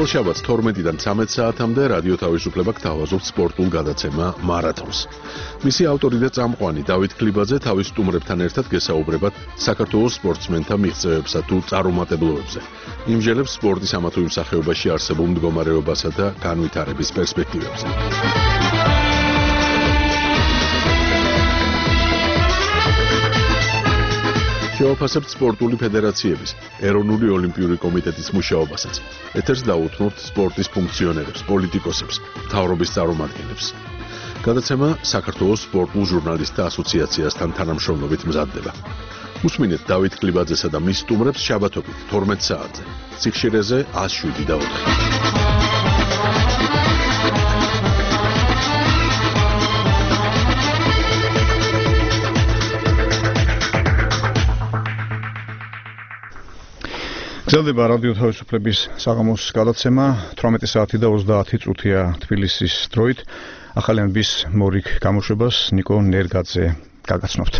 ყოველშაბათს თორმეტიდან ცამეტ საათამდე რადიო თავისუფლება გთავაზობთ სპორტულ გადაცემა მარათონს. მისი ავტორი და წამყვანი დავით ქლიბაძე თავის სტუმრებთან ერთად გესაუბრებათ საქართველოს სპორტსმენთა მიღწევებსა თუ წარუმატებლობებზე. იმჟელებს სპორტის ამა თუ იმ სახეობაში არსებულ მდგომარეობასა და განვითარების პერსპექტივებზე. შევაფასებთ სპორტული ფედერაციების, ეროვნული ოლიმპიური კომიტეტის მუშაობასაც. ეთერს დაუთმობთ სპორტის ფუნქციონერებს, პოლიტიკოსებს, მთავრობის წარმომადგენლებს. გადაცემა საქართველოს სპორტულ ჟურნალისტთა ასოციაციასთან თანამშრომლობით მზადდება. უსმინეთ დავით ქლიბაძესა და მის სტუმრებს შაბათობით თორმეტ საათზე. სიხშირეზე ათს შვიდი და ოთხი. გრძელდება რადიო თავისუფლების საღამოს გადაცემა თვრამეტი საათი და ოცდაათი წუთია თბილისის დროით. ახალიანების მორიგ გამოშვებას ნიკო ნერგაძე გაგაცნობთ.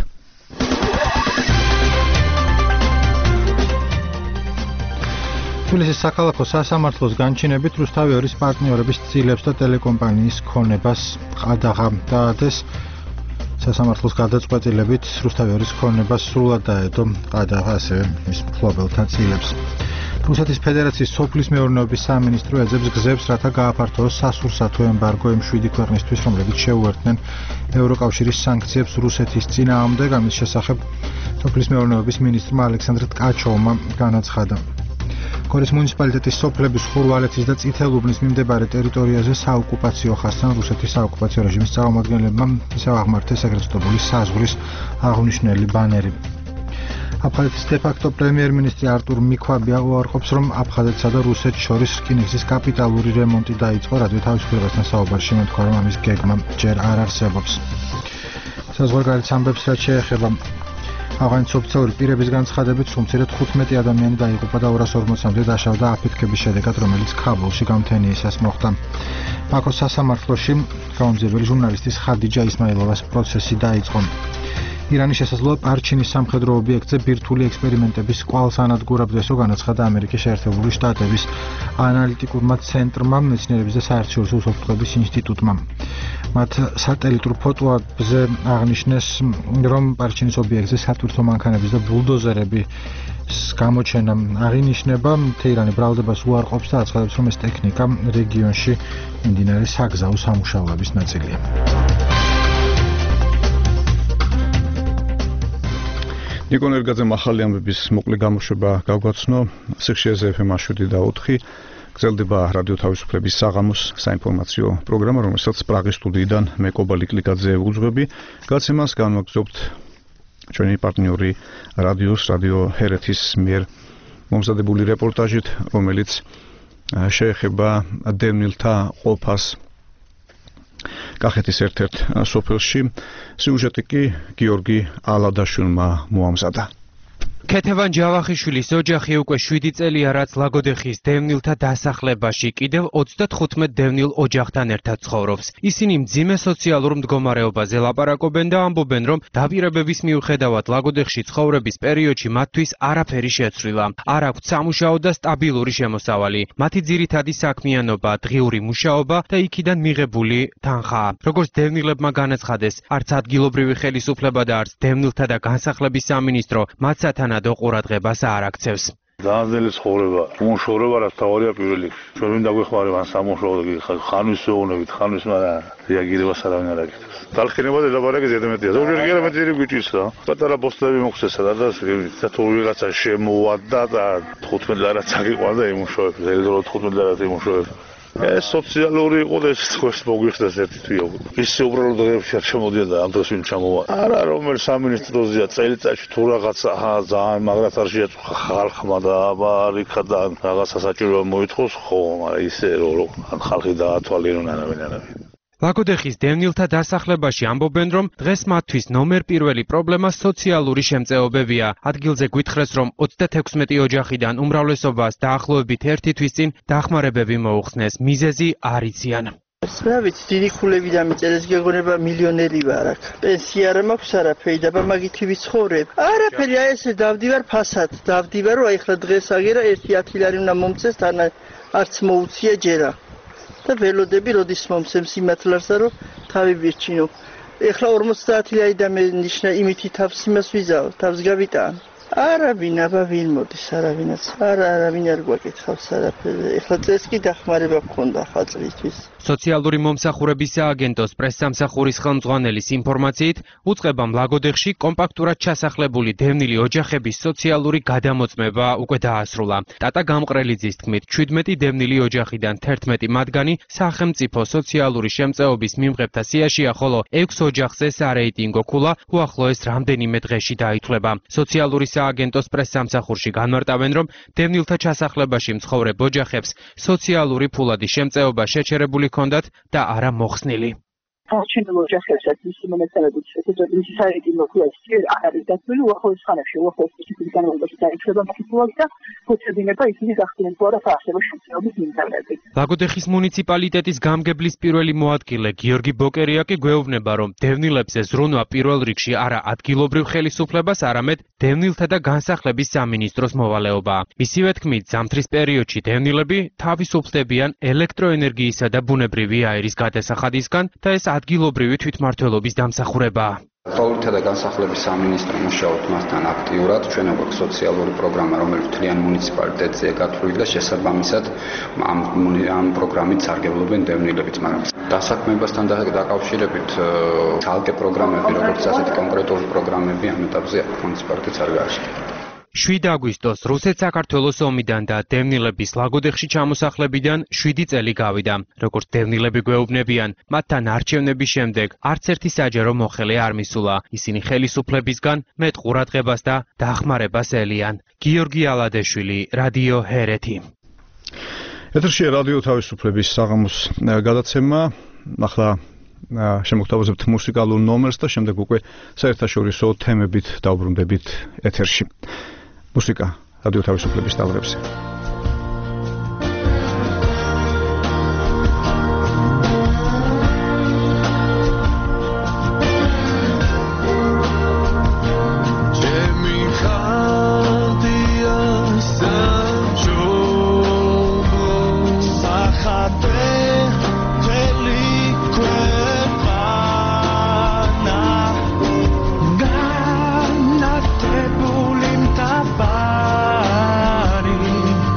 თბილისის საქალაქო სასამართლოს განჩინებით რუსთავი ორის პარტნიორების ცილებს და ტელეკომპანიის ქონებას ყადაღამდეს. სასამართლოს გადაწყვეტილებით რუსთავი ორის ქონებას სრულად დაედო ყადაღა ასევე მის მფლობელთა ცილებს. რუსეთის ფედერაციის სოფლის მეურნეობის სამინისტრო ეძებს გზებს, რათა გააფართოოს სასურსათო ემბარგო იმ შვიდი ქვეყნისთვის, რომლებიც შეუერთდნენ ევროკავშირის სანქციებს რუსეთის წინააღმდეგ. ამის შესახებ სოფლის მეურნეობის მინისტრმა ალექსანდრ ტკაჩოვმა განაცხადა. გორის მუნიციპალიტეტის სოფლების ხურვალეთის და წითელუბნის მიმდებარე ტერიტორიაზე საოკუპაციო ხაზთან რუსეთის საოკუპაციო რეჟიმის წარმომადგენლებმა ისევ აღმართეს ეგრეთ წოდებული საზღვრის აღნიშნული ბანერი. აფხაზეთის დე-ფაქტო პრემიერ-მინისტრი არტურ მიქვაბია უარყოფს, რომ აფხაზეთსა და რუსეთს შორის რკინიგზის კაპიტალური რემონტი დაიწყო. რადიო თავისუფლებასთან საუბარში მეთქვა, რომ ამის გეგმა ჯერ არ არსებობს. საზღვარგარეთ ამბებს რაც შეეხება ავღანეთის ოფიციალური პირების განცხადებით, სულ თხუთმეტი ადამიანი დაიღუპა და ორას ორმოცამდე დაშავდა აფეთქების შედეგად, რომელიც ქაბულში გამთენიისას მოხდა. ბაქოს სასამართლოში გამომძიებელი ჟურნალისტის ხადიჯა ისმაილოვას პროცესი დაიწყო. ირანის შესაძლოა პარჩინის სამხედრო ობიექტზე ბირთვული ექსპერიმენტების კვალს ანადგურებს, ესო განაცხადა ამერიკის შეერთებული შტატების ანალიტიკურმა ცენტრმა, მეცნიერების და საერთაშორისო უსაფრთხოების ინსტიტუტმა. მათ სატელიტურ ფოტოებზე აღნიშნეს, რომ პარჩინის ობიექტზე სატვირთო მანქანების და ბულდოზერების გამოჩენა აღინიშნება. თეირანი ბრალდებას უარყოფს და აცხადებს, რომ ეს ტექნიკა რეგიონში მიმდინარე საგზაო სამუშაოების ნაწილია. ნიკო ნერგაძემ ახალი ამბების მოკლე გამოშვება გავგაცნო. სიხშირეზე ეფ ემ შვიდი და ოთხი. გრძელდება რადიო თავისუფლების საღამოს საინფორმაციო პროგრამა, რომელსაც პრაღის სტუდიიდან მე კობალი კლიკაძე უძღვები. გადაცემას განვაგრძობთ ჩვენი პარტნიორი რადიოს რადიო ჰერეთის მიერ მომზადებული რეპორტაჟით, რომელიც შეეხება დევნილთა ყოფას კახეთის ერთ-ერთ სოფელში. სიუჟეტი კი გიორგი ალადაშვილმა მოამზადა. ქეთევან ჯავახიშვილის ოჯახი უკვე შვიდი წელია, რაც ლაგოდეხის დევნილთა დასახლებაში კიდევ ოცდათხუთმეტ დევნილ ოჯახთან ერთად ცხოვრობს. ისინი მძიმე სოციალურ მდგომარეობაზე ლაპარაკობენ და ამბობენ, რომ დაპირებების მიუხედავად ლაგოდეხში ცხოვრების პერიოდში მათთვის არაფერი შეცვლილა. არ აქვთ სამუშაო და სტაბილური შემოსავალი. მათი ძირითადი საქმიანობა დღიური მუშაობა და იქიდან მიღებული თანხაა. როგორც დევნილებმა განაცხადეს, არც ადგილობრივი ხელისუფლება და არც დევნილთა და განსახლების სამინისტრო მათ სათანადო ყურადღებას არ აქცევს. ძალიან ძნელი ცხოვრება, უმუშავრობა რაც თავარია პირველ რიგში. ჩვენ ვინ დაგვეხმარება ამ სამუშაოდ ხანვის ვეუბნებით, ხანვის მაგრამ რეაგირებას არავინ არ აკეთებს. დალხინება დედაბარაკი ზედმეტია. ზოგჯერ კი არამედ ძირი გვიჭირსა. პატარა ბოსტები მოხსესა და თუ ვიღაცა შემოვადა და თხუთმეტ ლარაც აგიყვანდა იმუშავებს. ზედრო თხუთმეტ ლარაც იმუშავებს. ეს სოციალური იყო და ეს თქვენს მოგვიხსნეს ერთი თვია. ისე უბრალოდ დღეებში არ ჩამოდიოდა ამ დროს ვინ ჩამოვა. არა რომელ სამინისტროზეა წელიწადში თუ რაღაცა ძალიან მაგრად არ შეაწუხა ხალხმა და აბარიქა და რაღაცა საჭიროა მოითხოვს ხო, მაგრამ ისე რომ ან ხალხი დაათვალიერონ არავინ არავინ. ლაგოდეხის დევნილთა დასახლებაში ამბობენ, რომ დღეს მათთვის ნომერ პირველი პრობლემა სოციალური შემწეობებია. ადგილზე გვითხრეს, რომ ოცდათექვსმეტი ოჯახიდან უმრავლესობას დაახლოებით ერთი თვის წინ დახმარებები მოუხსნეს. მიზეზი არ იციან. რა ვიცი, დიდი ქულები დამიწერეს, გეგონება მილიონერი ვარ აქ. პენსია არ მაქვს არაფერი, დაბამაგითი ვიცხოვრებ. არაფერი, აი ესე დავდივარ ფასად, დავდივარ, რომ აი ხლა დღეს აგერა ერთი ათი ლარი უნდა მომწეს თან არც მოუწია ჯერა. და ველოდები როდის მომცემს იმათლარსა რომ თავი ვირჩინო. ეხლა ორმოცდაათი ლარი და მე ნიშნა იმითი თავს იმას ვიზავ, თავს გავიტან. არავინ აბა ვინ მოდის, არავინაც. არა, არავინ არ გვაკითხავს არაფერზე. ეხლა წეს კი დახმარება გქონდა ხალხისთვის. სოციალური მომსახურების სააგენტოს პრესსამსახურის ხელმძღვანელის ინფორმაციით, უწყებამ ლაგოდეხში კომპაქტურად ჩასახლებული დევნილი ოჯახების სოციალური გადამოწმება უკვე დაასრულა. ტატა გამყრელიძის თქმით, შვიდმეტი დევნილი ოჯახიდან თერთმეტი მათგანი სახელმწიფო სოციალური შემწეობის მიმღებთა სიაშია, ხოლო ექვს ოჯახზე სარეიტინგო ქულა უახლოეს რამდენიმე დღეში დაითვლება. სოციალური სააგენტოს პრესსამსახურში განმარტავენ, რომ დევნილთა ჩასახლებაში მცხოვრებ ოჯახებს სოციალური ფულადი შემწეობა შეჩერებული ჰქონდათ და არა მოხსნილი. არჩენილ ოჯახებსაც მისი მონაცემებით შესაძლებელი მისი საერთო ქულაც არ არის დაცული უახლოეს ხანებში უახლოეს წლების განმავლობაში დაიწყება მათი ფულადი და ფუძებინება ისინი გახდნენ თუ არა საარსებო შემწეობის მიმდევრები. ლაგოდეხის მუნიციპალიტეტის გამგებლის პირველი მოადგილე გიორგი ბოკერია კი გვეუბნება, რომ დევნილებზე ზრუნვა პირველ რიგში არა ადგილობრივ ხელისუფლებას, არამედ დევნილთა და განსახლების სამინისტროს მოვალეობაა. მისივე თქმით, ზამთრის პერიოდში დევნილები თავისუფლდებიან ელექტროენერგიისა და ბუნებრივი აირის გადასახადისგან და ეს ადგილობრივი თვითმმართველობის დამსახურებაა. პოლითა და განსახლების სამინისტრო მუშაობთ მასთან აქტიურად. ჩვენ გვაქვს სოციალური პროგრამა, რომელიც მთლიან მუნიციპალიტეტზეა გათვლილი და შესაბამისად ამ ამ პროგრამით სარგებლობენ დევნილებიც, მაგრამ დასაქმებასთან დაკავშირებით ცალკე პროგრამები, როგორც ასეთი კონკრეტული პროგრამები ამ ეტაპზე მუნიციპალიტეტს არ გააჩნია. შვიდ აგვისტოს რუსეთ-საქართველოს ომიდან და დევნილების ლაგოდეხში ჩამოსახლებიდან შვიდი წელი გავიდა. როგორც დევნილები გვეუბნებიან, მათთან არჩევნების შემდეგ არც ერთი საჯარო მოხელე არ მისულა. ისინი ხელისუფლებისგან მეტ ყურადღებას და დახმარებას ელიან. გიორგი ალადეშვილი, რადიო ჰერეთი. ეთერშია რადიო თავისუფლების საღამოს გადაცემა. ახლა შემოგთავაზებთ მუსიკალურ ნომერს და შემდეგ უკვე საერთაშორისო თემებით დავბრუნდებით ეთერში. მუსიკა რადიო თავისუფლების ტალღებზე. Bye.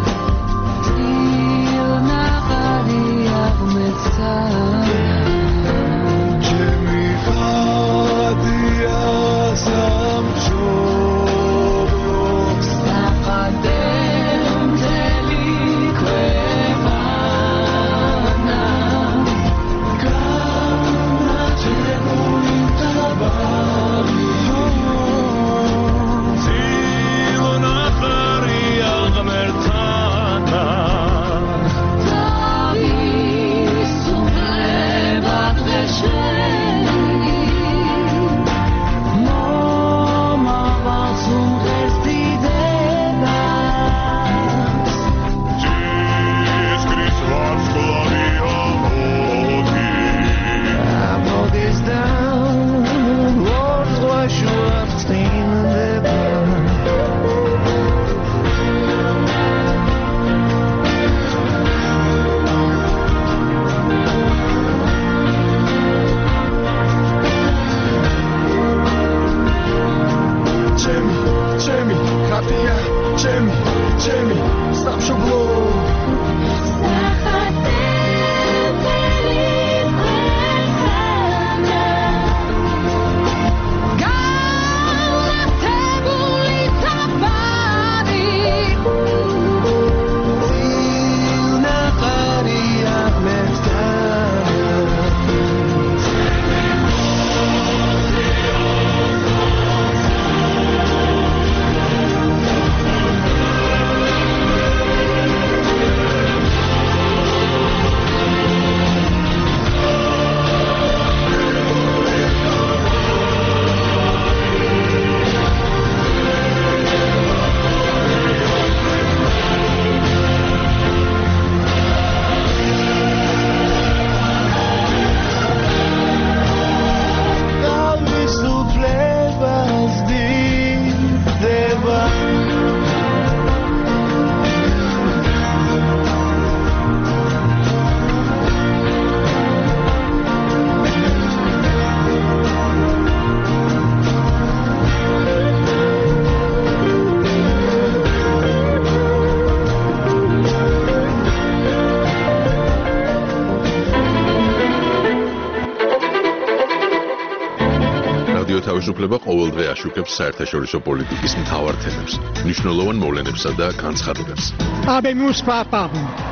თავისუფლება ყოველდღე აშუქებს საერთაშორისო პოლიტიკის მთავარ თემებს, მნიშვნელოვან მოვლენებსა და განცხადებებს. Habemus papam.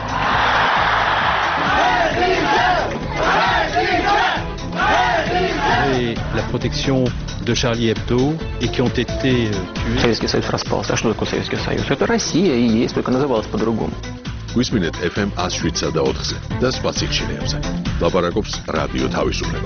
Et la protection de Charlie Hebdo et qui ont été tués. Советский Союз распался. А что такое Советский Союз? Это Россия и есть, только называлась по-другому. გვისმინეთ эф эм one oh seven და ოთხზე და სხვა სიხშირეებზე. ლაპარაკობს რადიო თავისუფლება.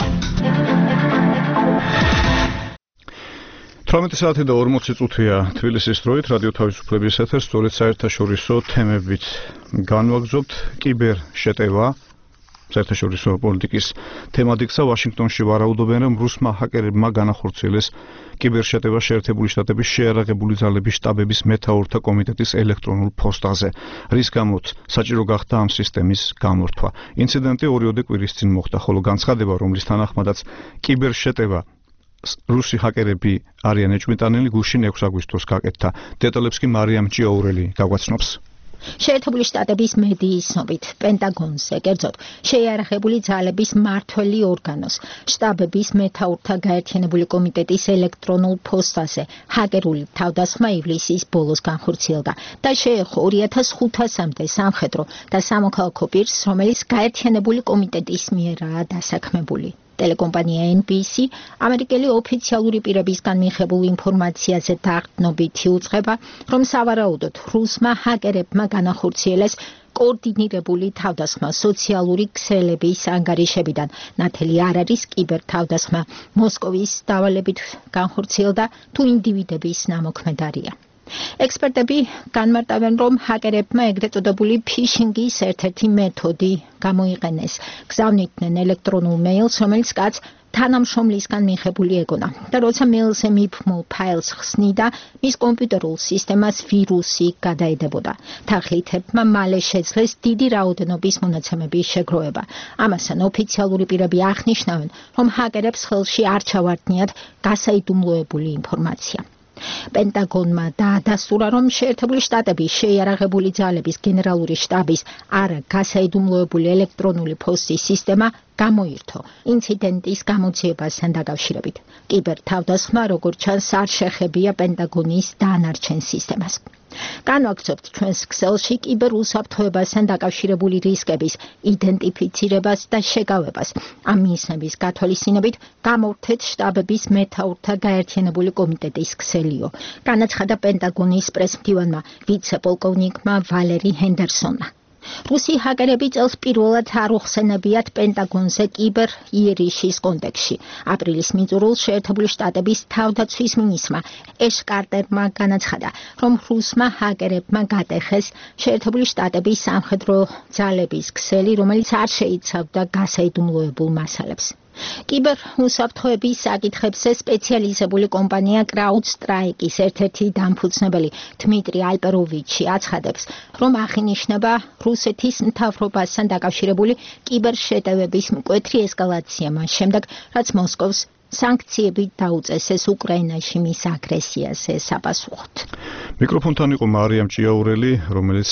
თვრამეტი საათი და ორმოცი წუთია თბილისის დროით რადიო თავისუფლების ეთერს სწორედ საერთაშორისო თემებით განვაგრძობთ კიბერ შეტევა საერთაშორისო პოლიტიკის თემატიკსა ვაშინგტონში ვარაუდობენ რომ რუსმა ჰაკერებმა განახორციელეს კიბერშეტევა შეერთებული შტატების შეიარაღებული ძალების შტაბების მეთაურთა კომიტეტის ელექტრონულ ფოსტაზე რის გამოც საჭირო გახდა ამ სისტემის გამორთვა ინციდენტი ორიოდე კვირის წინ მოხდა ხოლო განცხადება რომლის თანახმადაც კიბერშეტევა რუსი ჰაკერები არიან ეჭვმიტანილი გუშინ ექვსი აგვისტოს გაკეთდა დეტალებს კი მარიამ ჭიაურელი გაგვაცნობს შეერთებული შტატების მედიის ცნობით პენტაგონზე კერძოდ შეიარაღებული ძალების მმართველი ორგანოს შტაბების მეთაურთა გაერთიანებული კომიტეტის ელექტრონულ ფოსტაზე ჰაკერული თავდასხმა ივლისის ბოლოს განხორციელდა და შეეხო ორი ათას ხუთასამდე სამხედრო და სამოქალაქო პირს რომელიც გაერთიანებული კომიტეტის მიერაა დასაქმებული ტელეკომპანია ენ ბი სი ამერიკელი ოფიციალური პირებისგან მიღებულ ინფორმაციაზე დაყრდნობითი უწყება, რომ სავარაუდოდ რუსმა ჰაკერებმა განახორციელეს კოორდინირებული თავდასხმა სოციალური ქსელების ანგარიშებიდან. ნათელი არ არის კიბერთავდასხმა მოსკოვის დავალებით განხორციელდა თუ ინდივიდების ნამოქმედარია. ექსპერტები განმარტავენ, რომ ჰაკერებმა ეგრეთ წოდებული ფიშინგის ერთ-ერთი მეთოდი გამოიყენეს. გზავნიდნენ ელექტრონულ მეილს, რომელიც კაცს თანამშრომლისგან მიღებული ეგონა. და როცა მეილზე მიფრმულ ფაილს ხსნიდა, მის კომპიუტერულ სისტემას ვირუსი გადაედებოდა. თანხლითებმა მალე შეძლეს დიდი რაოდენობის მონაცემების შეგროვება. ამასთან ოფიციალური პირები აღნიშნავენ, რომ ჰაკერებს ხელში არ ჩავარდნიათ გასაიდუმლოებული ინფორმაცია. პენტაგონმა დაადასტურა, რომ შეერთებული შტატების შეიარაღებული ძალების გენერალური შტაბის არა გასაიდუმლოებული ელექტრონული ფოსტის სისტემა გამოირთო ინციდენტის გამოძიებასთან დაკავშირებით. კიბერთავდასხმა, როგორც ჩანს, არ შეხებია პენტაგონის დანარჩენ სისტემას. განვაგრძობთ ჩვენს ქსელში კიბერუსაფრთხოებასთან დაკავშირებული რისკების იდენტიფიცირებას და შეგავებას. ამ მიზნების გათვალისწინებით გამოვთეთ შტაბების მეთაურთა გაერთიანებული კომიტეტის ქსელიო. განაცხადა პენტაგონის პრესმდივანმა ვიცე-პოლკოვნიკმა ვალერი ჰენდერსონმა. რუსი ჰაკერები წელს პირველად არ უხსენებიათ პენტაგონზე კიბერ იერიშის კონტექსში. აპრილის მიწურულს შეერთებული შტატების თავდაცვის მინისტრმა ეშ კარტერმა განაცხადა, რომ რუსმა ჰაკერებმა გატეხეს შეერთებული შტატების სამხედრო ძალების ქსელი, რომელიც არ შეიცავდა გასაიდუმლოებულ მასალებს. კიბერ უსაფრთხოების საკითხებზე სპეციალიზებული კომპანია CrowdStrike-ის ერთ-ერთი დამფუძნებელი დმიტრი ალპეროვიჩი აცხადებს, რომ აღინიშნება რუსეთის მთავრობასთან დაკავშირებული კიბერშეტევების მკვეთრი ესკალაცია მას შემდეგ, რაც მოსკოვს სანქციები დაუწესეს უკრაინაში მის აგრესიაზე საპასუხოდ. მიკროფონთან იყო მარიამ ჭიაურელი, რომელიც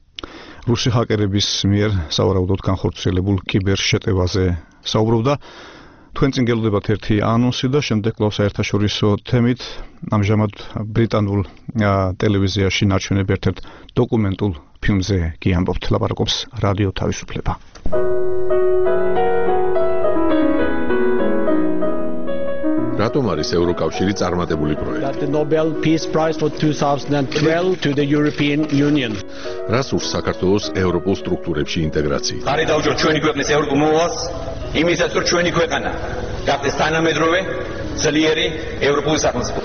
რუსი ჰაკერების მიერ სავარაუდოდ განხორციელებულ კიბერშეტევაზე საუბრობდა. თქვენ წინ გელოდებათ ერთი ანონსი და შემდეგ კვლავ საერთაშორისო თემით ამჟამად ბრიტანულ ტელევიზიაში ნაჩვენებ ერთ-ერთ დოკუმენტურ ფილმზე გიამბობთ. ლაპარაკობს რადიო თავისუფლება. რატომ არის ევროკავშირი წარმატებული პროექტი? The Nobel Peace Prize for twenty twelve to the European Union. რას ურს საქართველოს ევროპულ სტრუქტურებში ინტეგრაცია? ხარი დაუჯოთ ჩვენი ქვეყნის ევროპულ მოვალს, იმისაც რომ ჩვენი ქვეყანა გახდეს თანამედროვე, ძლიერი ევროპული სახელმწიფო.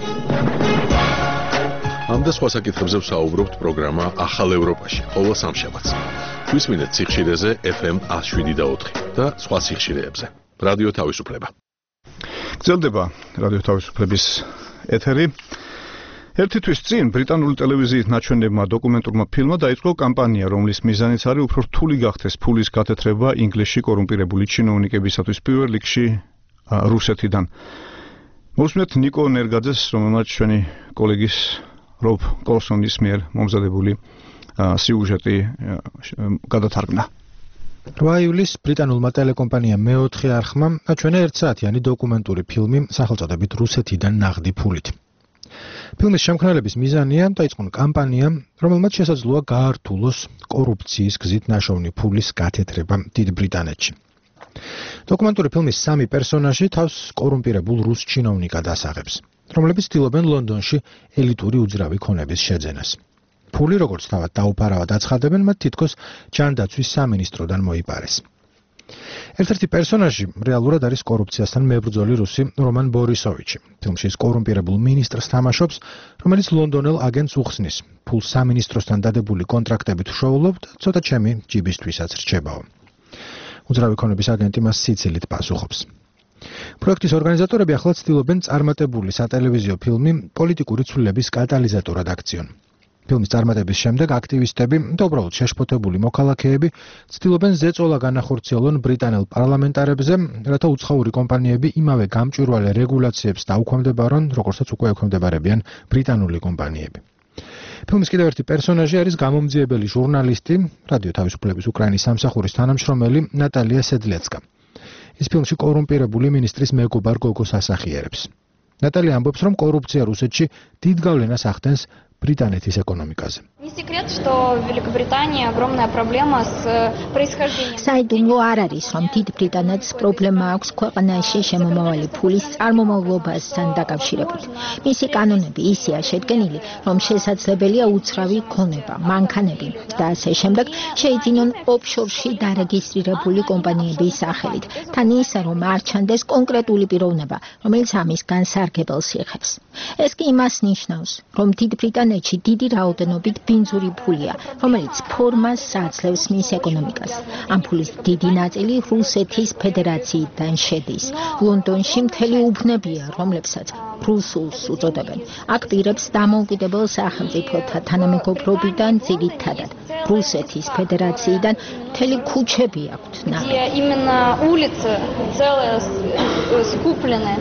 ამ და სხვა საკითხებზე ვსაუბრობთ პროგრამა ახალ ევროპაში, ყოველ სამშაბათს. გვისმინეთ სიხშირეზე ეფ ემ one oh seven და ოთხი და სხვა სიხშირეებზე. რადიო თავისუფლება. გრძელდება რადიო თავისუფლების ეთერი. ერთი თვის წინ ბრიტანული ტელევიზიის ნაჩვენებმა დოკუმენტურმა ფილმმა დაიწყო კამპანია, რომლის მიზანიც არის უფრო რთული გახდეს ფულის გათეთრება ინგლისში კორუმპირებული ჩინოვნიკებისათვის პირველ რიგში რუსეთიდან. მოსმენთ ნიკო ნერგაძეს, რომელმაც ჩვენი კოლეგის რობ კოლსონის მიერ მომზადებული სიუჟეტი გადათარგმნა. რვა ივლისს ბრიტანულმა ტელეკომპანიამ მეოთხე არხმა აჩვენა ერთსაათიანი დოკუმენტური ფილმი სახელწოდებით რუსეთიდან ნაღდი ფულით. ფილმის შემქმნელების მიზანია დაიწყონ კამპანია, რომელმაც შესაძლოა გაართულოს კორუფციის გზით ნაშოვნი ფულის გათეთრება დიდ ბრიტანეთში. დოკუმენტური ფილმის სამი პერსონაჟი თავს კორუმპირებულ რუს ჩინოვნიკად ასაღებს, რომლებიც ცდილობენ ლონდონში ელიტური უძრავი ქონების შეძენას. ფული, როგორც თავად დაუფარავად აცხადებენ, მათ თითქოს ჯანდაცვის სამინისტროდან მოიპარეს. ერთ-ერთი პერსონაჟი რეალურად არის კორუფციასთან მებრძოლი რუსი რომან ბორისოვიჩი. ფილმში ის კორუმპირებულ მინისტრს თამაშობს, რომელიც ლონდონელ აგენტს უხსნის, ფულს სამინისტროსთან დადებული კონტრაქტებით ვშოულობ და ცოტა ჩემი ჯიბისთვისაც რჩებაო. უძრავი ქონების აგენტი მას სიცილით პასუხობს. პროექტის ორგანიზატორები ახლა ცდილობენ წარმატებული სატელევიზიო ფილმი პოლიტიკური ცვლილების კატალიზატორად აქციონ. ფილმის წარმატების შემდეგ აქტივისტები და უბრალოდ შეშფოთებული მოქალაქეები ცდილობენ ზეწოლა განახორციელონ ბრიტანელ პარლამენტარებზე, რათა უცხოური კომპანიები იმავე გამჭვირვალე რეგულაციებს დაუქვემდებარონ, როგორცაც უკვე ექვემდებარებიან ბრიტანული კომპანიები. ფილმის კიდევ ერთი პერსონაჟი არის გამომძიებელი ჟურნალისტი, რადიო თავისუფლების უკრაინის სამსახურის თანამშრომელი ნატალია სედლეცკა. ის ფილმში კორუმპირებული მინისტრის მეგობარ გოგოს ასახიერებს. ნატალია ამბობს, რომ კორუფცია რუსეთში დიდ გავლენას ახდენს ბრიტანეთის ეკონომიკაზე. Не секрет, что в Великобритании огромная проблема с происхождением. საიდუმლო არ არის, რომ დიდ ბრიტანეთს პრობლემა აქვს ქვეყანაში შემომავალი ფულის წარმომავლობასთან დაკავშირებით. მისი კანონები ისეა შედგენილი, რომ შესაძლებელია უცრავი ქონება, მანქანები და ასე შემდეგ შეიძინონ ოფშორში დარეგისტრირებული კომპანიების სახელით, თან ისე, რომ არ ჩანდეს კონკრეტული პიროვნება, რომელიც ამის განსარგებელს იღებს. ეს კი იმას ნიშნავს, რომ დიდ ბრიტანეთში დიდი რაოდენობით ბინძური ფულია, რომელიც ფორმას აძლევს მის ეკონომიკას. ამ ფულის დიდი ნაწილი რუსეთის ფედერაციიდან შედის. ლონდონში მთელი უბნებია, რომლებსაც რუსულს უწოდებენ. აქ პირებს დამოუკიდებელ სახელმწიფოთა თანამეგობრობიდან ძირითადად რუსეთის ფედერაციიდან მთელი ქუჩები აქვთ. Именно улицы целые скуплены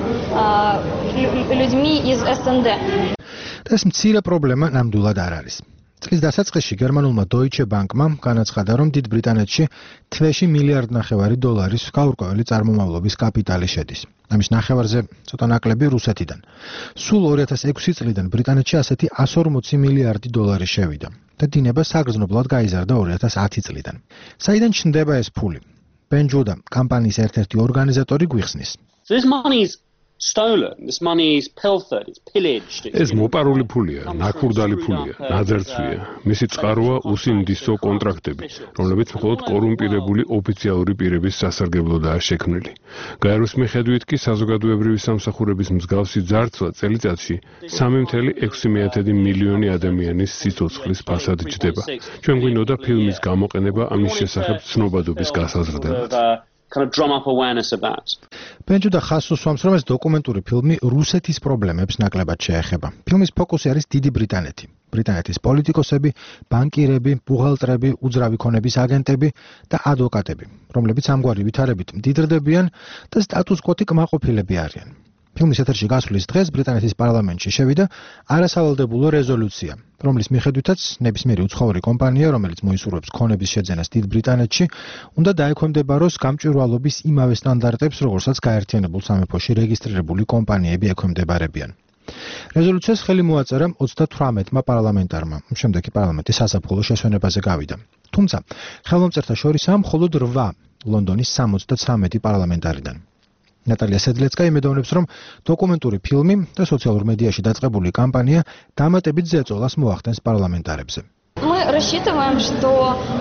людьми из эс эн дэ. ეს მცირე პრობლემა ნამდვილად არ არის. წლის დასაწყისში გერმანულმა Deutsche Bank-მა განაცხადა, რომ დიდ ბრიტანეთში თვეში მილიარდ ნახევარი დოლარის გაურკვეველი წარმომავლობის კაპიტალი შედის. ამის ნახევარზე ცოტა ნაკლები რუსეთიდან. სულ ორი ათას ექვსი წლიდან ბრიტანეთში ასეთი εκατს ორმოცი მილიარდი დოლარი შევიდა და დინება საგრძნობლად გაიზარდა ორი ათას ათი წლიდან. საიდან ჩნდება ეს ფული? Ben Juda, კამპანიის ერთ-ერთი ორგანიზატორი გვიხსნის. This money is stolen. This money is pilfered, it's pillaged. ეს მოპარული ფულია, ნაკურდალი ფულია, ნაძერცვია. მისი წყაროა უსინდისო კონტრაქტები, რომლებიც მხოლოდ კორუმპირებული ოფიციალური პირების სასარგებლოდაა შექმნილი. გაეროს მიხედვით კი საზოგადოებრივი სამსახურების მსგავსი ძარცვა წელიწადში სამი წელი ექვსი მილიონი ადამიანის სიცოცხლის ფასად ჯდება. ჩვენ გვინდოდა ფილმის გამოყენება ამის შესახებ ცნობადობის გასაზრდელად. kind of drum up awareness of that. Benjuda ხაზს უსვამს, რომ ეს დოკუმენტური ფილმი რუსეთის პრობლემებს ნაკლებად შეეხება. ფილმის ფოკუსი არის დიდი ბრიტანეთი. ბრიტანეთის პოლიტიკოსები, ბანკირები, ბუღალტრები, უძრავი ქონების აგენტები და ადვოკატები, რომლებიც ამგვარი ვითარებით მდიდრდებიან და სტატუს-კვო-ი კმაყოფილები არიან. ფილმის ეთერში გასვლის დღეს ბრიტანეთის პარლამენტში შევიდა არასავალდებულო რეზოლუცია, რომლის მიხედვითაც ნებისმიერი უცხოური კომპანია, რომელიც მოისურვებს ქონების შეძენას დიდ ბრიტანეთში, უნდა დაექვემდებაროს გამჭვირვალობის იმავე სტანდარტებს, როგორცაც გაერთიანებულ სამეფოში რეგისტრირებული კომპანიები ექვემდებარებიან. რეზოლუციას ხელი მოაწერა ოცდათვრამეტმა პარლამენტარმა, შემდეგ კი პარლამენტი საზაფხულო შესვენებაზე გავიდა. თუმცა, ხელმომწერთა შორისაა მხოლოდ რვა ლონდონის სამოცდათვრამეტი პარლამენტარიდან. ნატალია სედლეცკა იმედოვნებს, რომ დოკუმენტური ფილმი და სოციალურ მედიაში დაწყებული კამპანია დამატებით ზეწოლას მოახდენს პარლამენტარებზე. Мы рассчитываем, что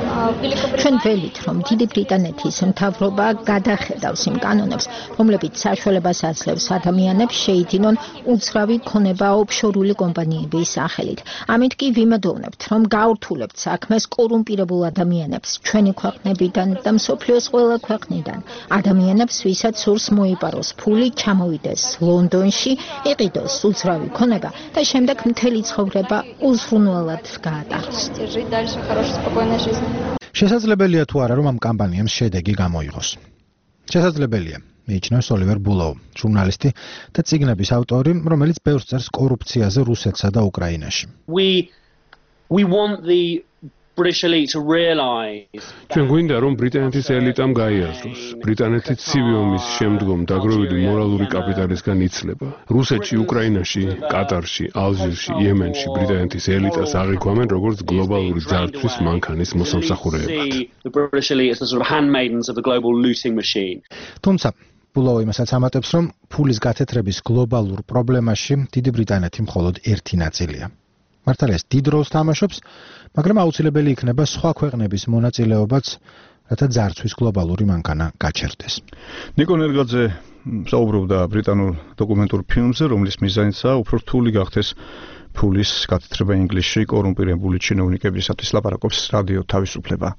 ჩვენ ველით, რომ დიდი ბრიტანეთის მთავრობა გადახედავს იმ კანონებს, რომლებიც საშუალებას აძლევს ადამიანებს შეიძინონ უძრავი ქონება ოფშორული კომპანიების სახელით. ამით კი ვიმედოვნებთ, რომ გაურთულებთ საქმეს კორუმპირებულ ადამიანებს ჩვენი ქვეყნებიდან და მსოფლიოს ყველა ქვეყნიდან. ადამიანებს, ვისაც სურს მოიპაროს ფული, ჩამოვიდეს ლონდონში, იყიდოს უძრავი ქონება და შემდეგ მთელი ცხოვრება უზრუნველად გაატაროს. жить дальше хорошей спокойной жизнью. შესაძლებელია თუ არა, რომ ამ კამპანიამ შედეგი გამოიღოს. შესაძლებელია, მიიჩნევს ოლივერ ბულოუ, ჟურნალისტი და წიგნების ავტორი, რომელიც ბევრს წერს კორუფციაზე რუსეთსა და უკრაინაში. We we want the British elite to realise ჩვენ გვინდა რომ ბრიტანეთის ელიტამ გაიაზროს ბრიტანეთი ცივი ომის შემდგომ დაგროვილი მორალური კაპიტალისგან იცლება რუსეთში უკრაინაში კატარში ალჟირში იემენში ბრიტანეთის ელიტას აღიქვამენ როგორც გლობალური ძარცვის მანქანის მოსამსახურეებად the British elite as the sort of handmaidens of the global looting machine. თუმცა პულოვი მასაც ამატებს რომ ფულის გათეთრების გლობალურ პრობლემაში დიდი ბრიტანეთი მხოლოდ ერთი ნაწილია მართალია დიდ როლს თამაშობს მაგრამ აუცილებელი იქნება სხვა ქვეყნების მონაწილეობაც რათა ძარცვის გლობალური მანქანა გაჩერდეს ნიკო ნერგაძე საუბრობდა ბრიტანულ დოკუმენტურ ფილმზე რომლის მიზანიცაა უფრო რთული გახდეს ფულის გათეთრება ინგლისში კორუმპირებული ჩინოვნიკებისათვის ლაპარაკობს რადიო თავისუფლება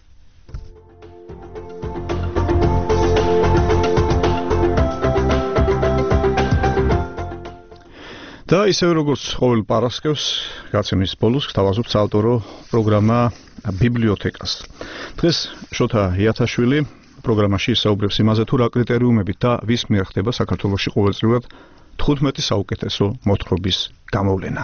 და ისევ როგორც ყოველ პარასკევს გაცემის ბოლოს გთავაზობთ საავტორო პროგრამა ბიბლიოთეკას. დღეს შოთა იათაშვილი პროგრამაში ისაუბრებს იმაზე თუ რა კრიტერიუმებით და ვის მიერ ხდება საქართველოში ყოველწლიურად თხუთმეტი საუკეთესო მოთხრობის გამოვლენა.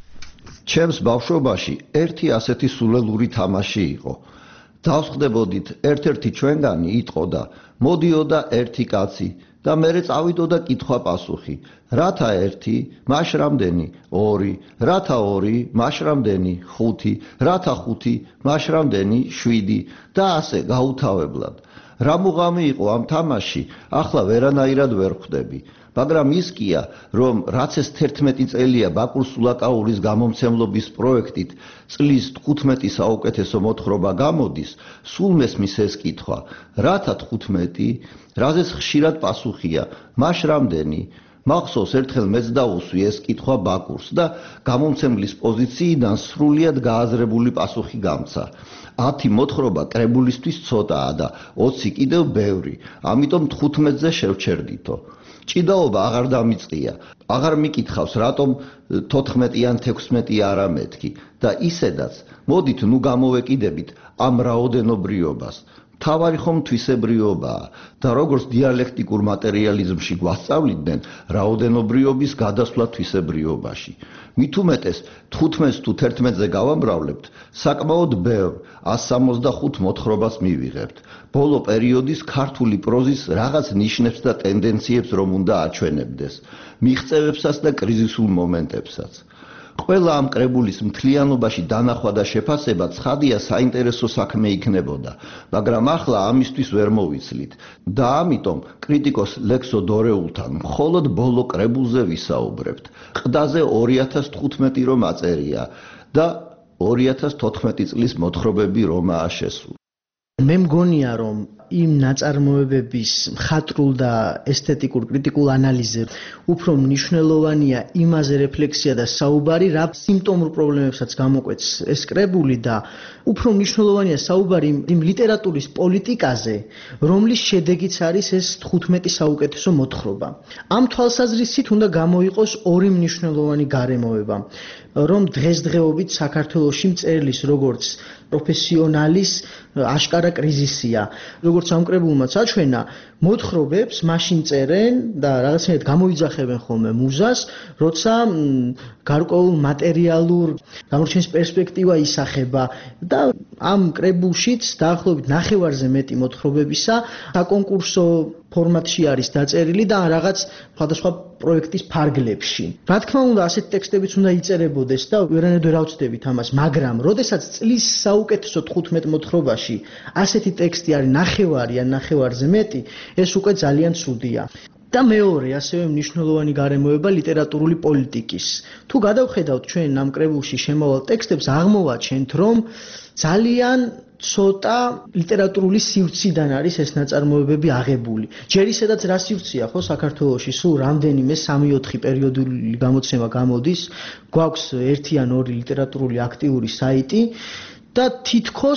ჩემს ბავშვობაში ერთი ასეთი სულელური თამაში იყო. დავსხდებოდით ერთ-ერთი ჩვენგანი იტყოდა მოდიოდა ერთი კაცი და მერე წავიდოდა კითხვა-პასუხი. რათა ერთი, მაშ რამდენი? ორი. რათა ორი, მაშ რამდენი? ხუთი. რათა ხუთი, მაშ რამდენი? შვიდი და ასე გაუთავებლად. რა მუღამი იყო ამ თამაში, ახლა ვერანაირად ვერ ხვდები. მაგრამ ის კია, რომ რაც ეს თერთმეტი წელია ბაკურ სულაკაურის გამომცემლობის პროექტით წლის თხუთმეტი საუკეთესო მოთხრობა გამოდის, სულ მესმის ეს კითხვა. რათა თხუთმეტი? რაზეც ხშირად პასუხია, მაშ რამდენი? მახსოვს ერთხელ მეც დაუსვი ეს კითხვა ბაკურს და გამომცემლის პოზიციიდან სრულიად გააზრებული პასუხი გამცა. ათი მოთხრობა კრებულისთვის ცოტაა და ოცი კიდევ ბევრი, ამიტომ თხუთმეტზე შევჩერდითო. ჭიდაობა აღარ დამიწყია. აღარ მიკითხავს რატომ თოთხმეტი ან თექვსმეტი არა მეთქი და ისედაც მოდით ნუ გამოვეკიდებით ამ რაოდენობრიობას. თავარი ხომ თვისებრიობაა და როგორც დიალექტიკურ მატერიალიზმში გვასწავლიდნენ რაოდენობრიობის გადასვლა თვისებრიობაში. მით უმეტეს თხუთმეტს თუ თერთმეტზე გავამრავლებთ, საკმაოდ ბევრ ას სამოცდახუთ მოთხრობას მივიღებთ. ბოლო პერიოდის ქართული პროზის რაღაც ნიშნებს და ტენდენციებს რომ უნდა აჩვენებდეს, მიღწევებსაც და კრიზისულ მომენტებსაც. ყველა ამ კრებულის მთლიანობაში დანახვა და შეფასება ცხადია საინტერესო საქმე იქნებოდა, მაგრამ ახლა ამისთვის ვერ მოვიცლით და ამიტომ კრიტიკოს ლექსო დორეულთან მხოლოდ ბოლო კრებულზე ვისაუბრებთ. ყდაზე ორი ათას თხუთმეტი რომ აწერია და ორი ათას თოთხმეტი წლის მოთხრობები რომაა შესული. მე მგონია რომ იმ ნაწარმოებების მხატვრულ და ესთეტიკურ კრიტიკულ ანალიზზე უფრო მნიშვნელოვანია იმაზე რეფლექსია და საუბარი, რა სიმპტომურ პრობლემებსაც გამოკვეთს ეს კრებული და უფრო მნიშვნელოვანია საუბარი იმ ლიტერატურის პოლიტიკაზე, რომლის შედეგიც არის ეს თხუთმეტი საუკეთესო მოთხრობა. ამ თვალსაზრისით უნდა გამოიყოს ორი მნიშვნელოვანი გარემოება, რომ დღესდღეობით საქართველოში მწერლის როგორც პროფესიონალის აშკარა კრიზისია. როგორც ამ კრებულმაც აჩვენა, მოთხრობებს მაშინ წერენ და რაღაცნაირად გამოიძახებენ ხოლმე მუზას, როცა გარკვეულ მატერიალურ გამორჩენის პერსპექტივა ისახება და ამ კრებულშიც დაახლოებით ნახევარზე მეტი მოთხრობებისა საკონკურსო ფორმატში არის დაწერილი და რაღაც სხვადასხვა პროექტის ფარგლებში. რა თქმა უნდა, ასეთი ტექსტებიც უნდა იწერებოდეს და ვერანაირად ვერ ავწდებით ამას, მაგრამ როდესაც წლის საუკეთესო თხუთმეტ მოთხრობაში ასეთი ტექსტი არის ნახევარი ან ნახევარზე მეტი, ეს უკვე ძალიან ცუდია. და მეორე, ასევე მნიშვნელოვანი გარემოება ლიტერატურული პოლიტიკის. თუ გადავხედავთ ჩვენ ამ კრებულში შემავალ ტექსტებს, აღმოვაჩენთ, რომ ძალიან ცოტა ლიტერატურული სივრციდან არის ეს ნაწარმოებები აღებული. ჯერ ისედაც რა სივრცეა ხო საქართველოში, სულ რამდენიმე სამი ოთხი პერიოდული გამოცემა გამოდის, გვაქვს ერთი ან ორი ლიტერატურული აქტიური საიტი და თითქოს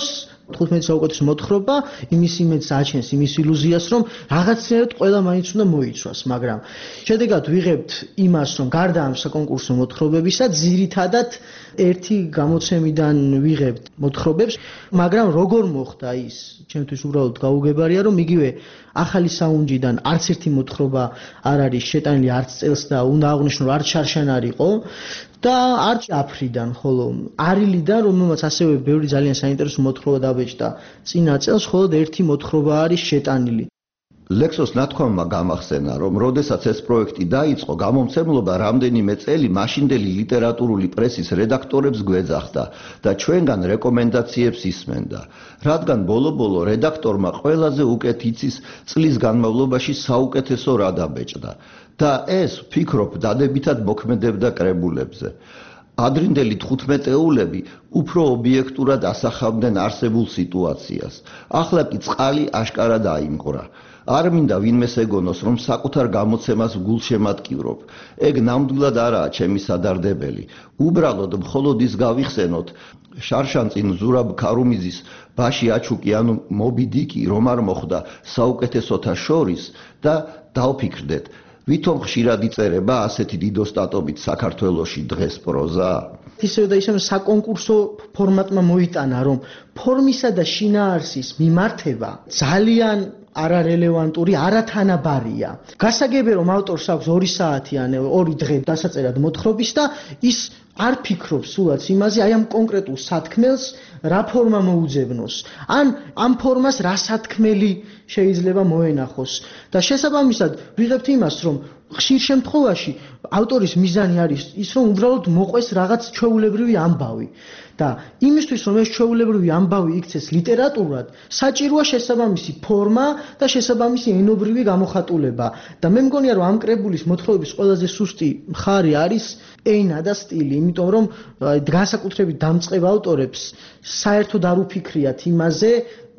თხუთმეტი საუკეთესო მოთხრობა იმის იმედს აჩენს, იმის ილუზიას, რომ რაღაცნაირად ყველა მაინც უნდა მოიცვას, მაგრამ შედეგად ვიღებთ იმას, რომ გარდა ამ საკონკურსო მოთხრობებისა, ძირითადად ერთი გამოცემიდან ვიღებთ მოთხრობებს, მაგრამ როგორ მოხდა ის, ჩემთვის უბრალოდ გაუგებარია, რომ იგივე ახალი საუნჯიდან არც ერთი მოთხრობა არ არის შეტანილი არც წელს და უნდა აღვნიშნო, რომ არც შარშანარიყო და არც აფრიდან, ხოლო არილიდან, რომელმაც ასევე ბევრი ძალიან საინტერესო მოთხრობა დაბეჭდა წინა წელს, მხოლოდ ერთი მოთხრობა არის შეტანილი. ლექსოს ნათქვამმა გამახსენა, რომ როდესაც ეს პროექტი დაიწყო, გამომცემლობა რამდენიმე წელი მაშინდელი ლიტერატურული პრესის რედაქტორებს გვეძახდა და ჩვენგან რეკომენდაციებს ისმენდა, რადგან ბოლო-ბოლო რედაქტორმა ყველაზე უკეთ იცის წლის განმავლობაში საუკეთესო რა დაბეჭდა და ეს, ვფიქრობ, დადებითად მოქმედებდა კრებულებზე. ადრინდელი თხუთმეტეულები უფრო ობიექტურად ასახავდნენ არსებულ სიტუაციას. ახლა კი წყალი აშკარად აიმღვრა. არ მინდა ვინმეს ეგონოს, რომ საკუთარ გამოცემას გულშემატკივრობ. ეგ ნამდვილად არაა ჩემი სადარდებელი. უბრალოდ მხოლოდ ის გავიხსენოთ, შარშანწინ ზურაბ ქარუმიძის ბაში აჩუკი ანუ მობი დიკი რომ არ მოხდა საუკეთესოთა შორის და დავფიქრდეთ, ვითომ ხშირად იწერება ასეთი დიდოსტატობით საქართველოში დღეს პროზა? ისევ და ისევ საკონკურსო ფორმატმა მოიტანა, რომ ფორმისა და შინაარსის მიმართება ძალიან არარელევანტური, არათანაბარია. გასაგებია, რომ ავტორს აქვს ორი საათი ან ორი დღე დასაწერად მოთხრობის და ის არ ფიქრობს სულაც იმაზე, აი ამ კონკრეტულ სათქმელს რა ფორმა მოუძებნოს. ან ამ ფორმას რა სათქმელი შეიძლება მოენახოს. და შესაბამისად ვიღებთ იმას, რომ ხშირ შემთხვევაში ავტორის მიზანი არის ის, რომ უბრალოდ მოყვეს რაღაც ჩვეულებრივი ამბავი. და იმისთვის, რომ ეს ჩვეულებრივი ამბავი იქცეს ლიტერატურად, საჭიროა შესაბამისი ფორმა და შესაბამისი ენობრივი გამოხატულება. და მე მგონია, რომ ამ კრებულის მოთხრობების ყველაზე სუსტი მხარე არის ენა და სტილი, იმიტომ რომ განსაკუთრებით დამწყებ ავტორებს საერთოდ არ უფიქრიათ იმაზე,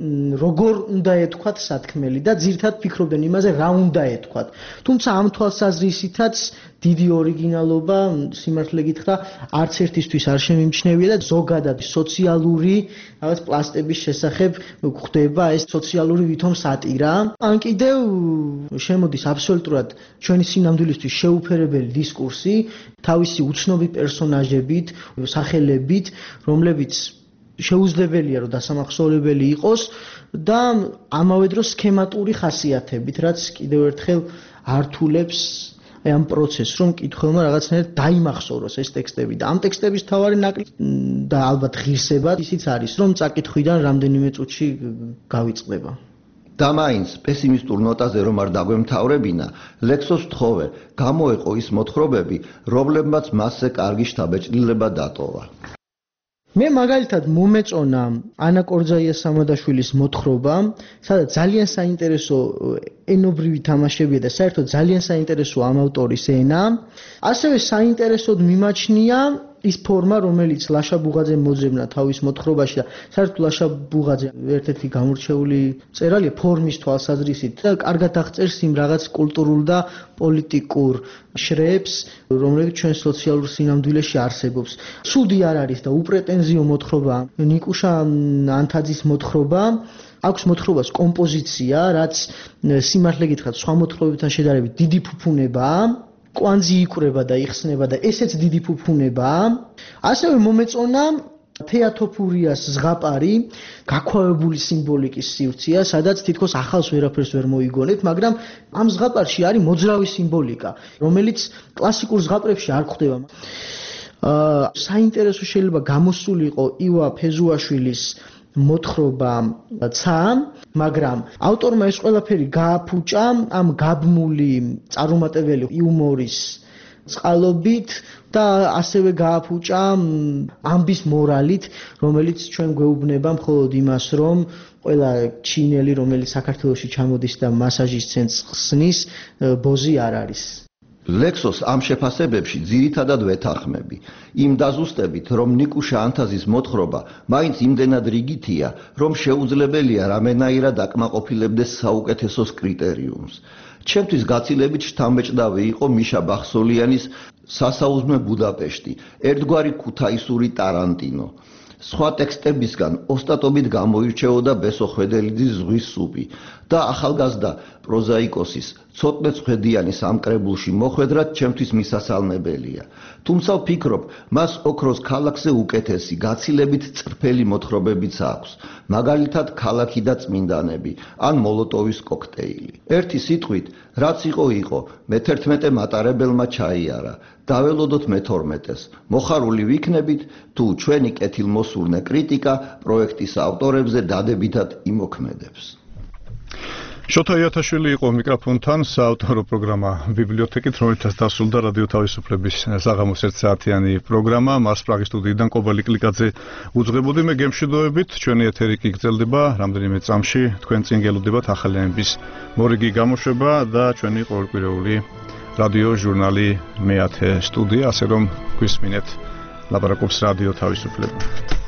როგორ უნდა ეთქვათ სათქმელი და ძირითადად ფიქრობდნენ იმაზე, რა უნდა ეთქვათ. თუმცა ამ თვალსაზრისითაც დიდი ორიგინალობა, სიმართლე გითხრა, არც ერთისთვის არ შემიმჩნევია და ზოგადად სოციალური რაღაც პლასტების შესახებ გვხდება ეს სოციალური ვითომ სატირა. ან კიდევ შემოდის აბსოლუტურად ჩვენი სინამდვილისთვის შეუფერებელი დისკურსი, თავისი უცნობი პერსონაჟებით, სახელებით, რომლებიც შეუძლებელია, რომ დასამახსოვრებელი იყოს და ამავე დროს სქემატური ხასიათებით, რაც კიდევ ერთხელ ართულებს ამ პროცესს, რომ მკითხველმა რაღაცნაირად დაიმახსოვროს ეს ტექსტები და ამ ტექსტების თავარი ნაკლი და ალბათ ღირსება ისიც არის, რომ წაკითხვიდან რამდენიმე წუთში გავიწყდება. და მაინც პესიმისტურ ნოტაზე რომ არ დაგვემთავრებინა, ლექსოს ვთხოვე, გამოეყო ის მოთხრობები, რომლებმაც მასზე კარგი შთაბეჭდილება დატოვა. მე მაგალითად მომეწონა ანა კორძაია სამადაშვილის მოთხრობა, სადაც ძალიან საინტერესო ენობრივი თამაშებია და საერთოდ ძალიან საინტერესო ამ ავტორის ენა. ასევე საინტერესოდ მიმაჩნია ის ფორმა, რომელიც ლაშა ბუღაძემ მოძებნა თავის მოთხრობაში და საერთოდ ლაშა ბუღაძე ერთ-ერთი გამორჩეული მწერალია ფორმის თვალსაზრისით და კარგად აღწერს იმ რაღაც კულტურულ და პოლიტიკურ შრეებს, რომლებიც ჩვენ სოციალურ სინამდვილეში არსებობს. ცუდი არ არის და უპრეტენზიო მოთხრობა ნიკუშა ანთაძის მოთხრობა. აქვს მოთხრობას კომპოზიცია, რაც სიმართლე გითხრათ, სხვა მოთხრობებთან შედარებით დიდი ფუფუნებაა. კვანძი იკვრება და იხსნება და ესეც დიდი ფუფუნებაა. ასევე მომეწონა თეატოფურიას ზღაპარი, გაქვავებული სიმბოლიკის სივრცეა, სადაც თითქოს ახალს ვერაფერს ვერ მოიგონებთ, მაგრამ ამ ზღაპარში არის მოძრავი სიმბოლიკა, რომელიც კლასიკურ ზღაპრებში არ გვხვდება. აა საინტერესო შეიძლება გამოსულიყო ივა ფეზუაშვილის მოთხრობა ცა, მაგრამ ავტორმა ეს ყველაფერი გააფუჭა ამ გაბმული წარუმატებელი იუმორის წყალობით და ასევე გააფუჭა ამბის მორალით, რომელიც ჩვენ გვეუბნება მხოლოდ იმას, რომ ყველა ჩინელი, რომელიც საქართველოში ჩამოდის და მასაჟის ცენტრს ხსნის, ბოზი არ არის. ლექსოს ამ შეფასებებში ძირითადად ვეთანხმები. იმ დაზუსტებით, რომ ნიკუშა ანთაზის მოთხრობა მაინც იმდენად რიგითია, რომ შეუძლებელია რამენაირად აკმაყოფილებდეს საუკეთესოს კრიტერიუმს. ჩემთვის გაცილებით შთამბეჭდავი იყო მიშა ბახსოლიანის სასაუზმე ბუდაპეშტი, ერთგვარი ქუთაისური ტარანტინო. სხვა ტექსტებისგან ოსტატობით გამოირჩეოდა ბესო ხვედელიძის ზღვის სუპი და ახალგაზრდა პროზაიკოსის ცოტნე ცხვედიანი სამკრებულში მოხვედრად ჩემთვის მისასალმებელია. თუმცა ვფიქრობ, მას ოქროს ქალაქზე უკეთესი, გაცილებით წრფელი მოთხრობებიც აქვს, მაგალითად ქალაქი და წმინდანები, ან მოლოტოვის კოქტეილი. ერთი სიტყვით, რაც იყო იყო, მეთერთმეტე მატარებელმა ჩაიარა, დაველოდოთ მეთორმეტეს. მოხარული ვიქნებით, თუ ჩვენი კეთილმოსურნე კრიტიკა პროექტის ავტორებზე დადებითად იმოქმედებს. შოთა იათაშვილი იყო მიკროფონთან, საავტორო პროგრამა ბიბლიოთეკით, რომელთაც დასრულდა რადიო თავისუფლების საღამოს ერთ საათიანი პროგრამა. მას პრაღის სტუდიიდან კობალი კლიკაძე უძღვებოდი. მე გემშვიდობებით, ჩვენი ეთერი კი გრძელდება რამდენიმე წამში. თქვენ წინ გელოდებათ ახალიანების მორიგი გამოშვება და ჩვენი ყოველკვირეული რადიო ჟურნალი მეათე სტუდია, ასე რომ გვისმინეთ ლაპარაკობს რადიო თავისუფლება.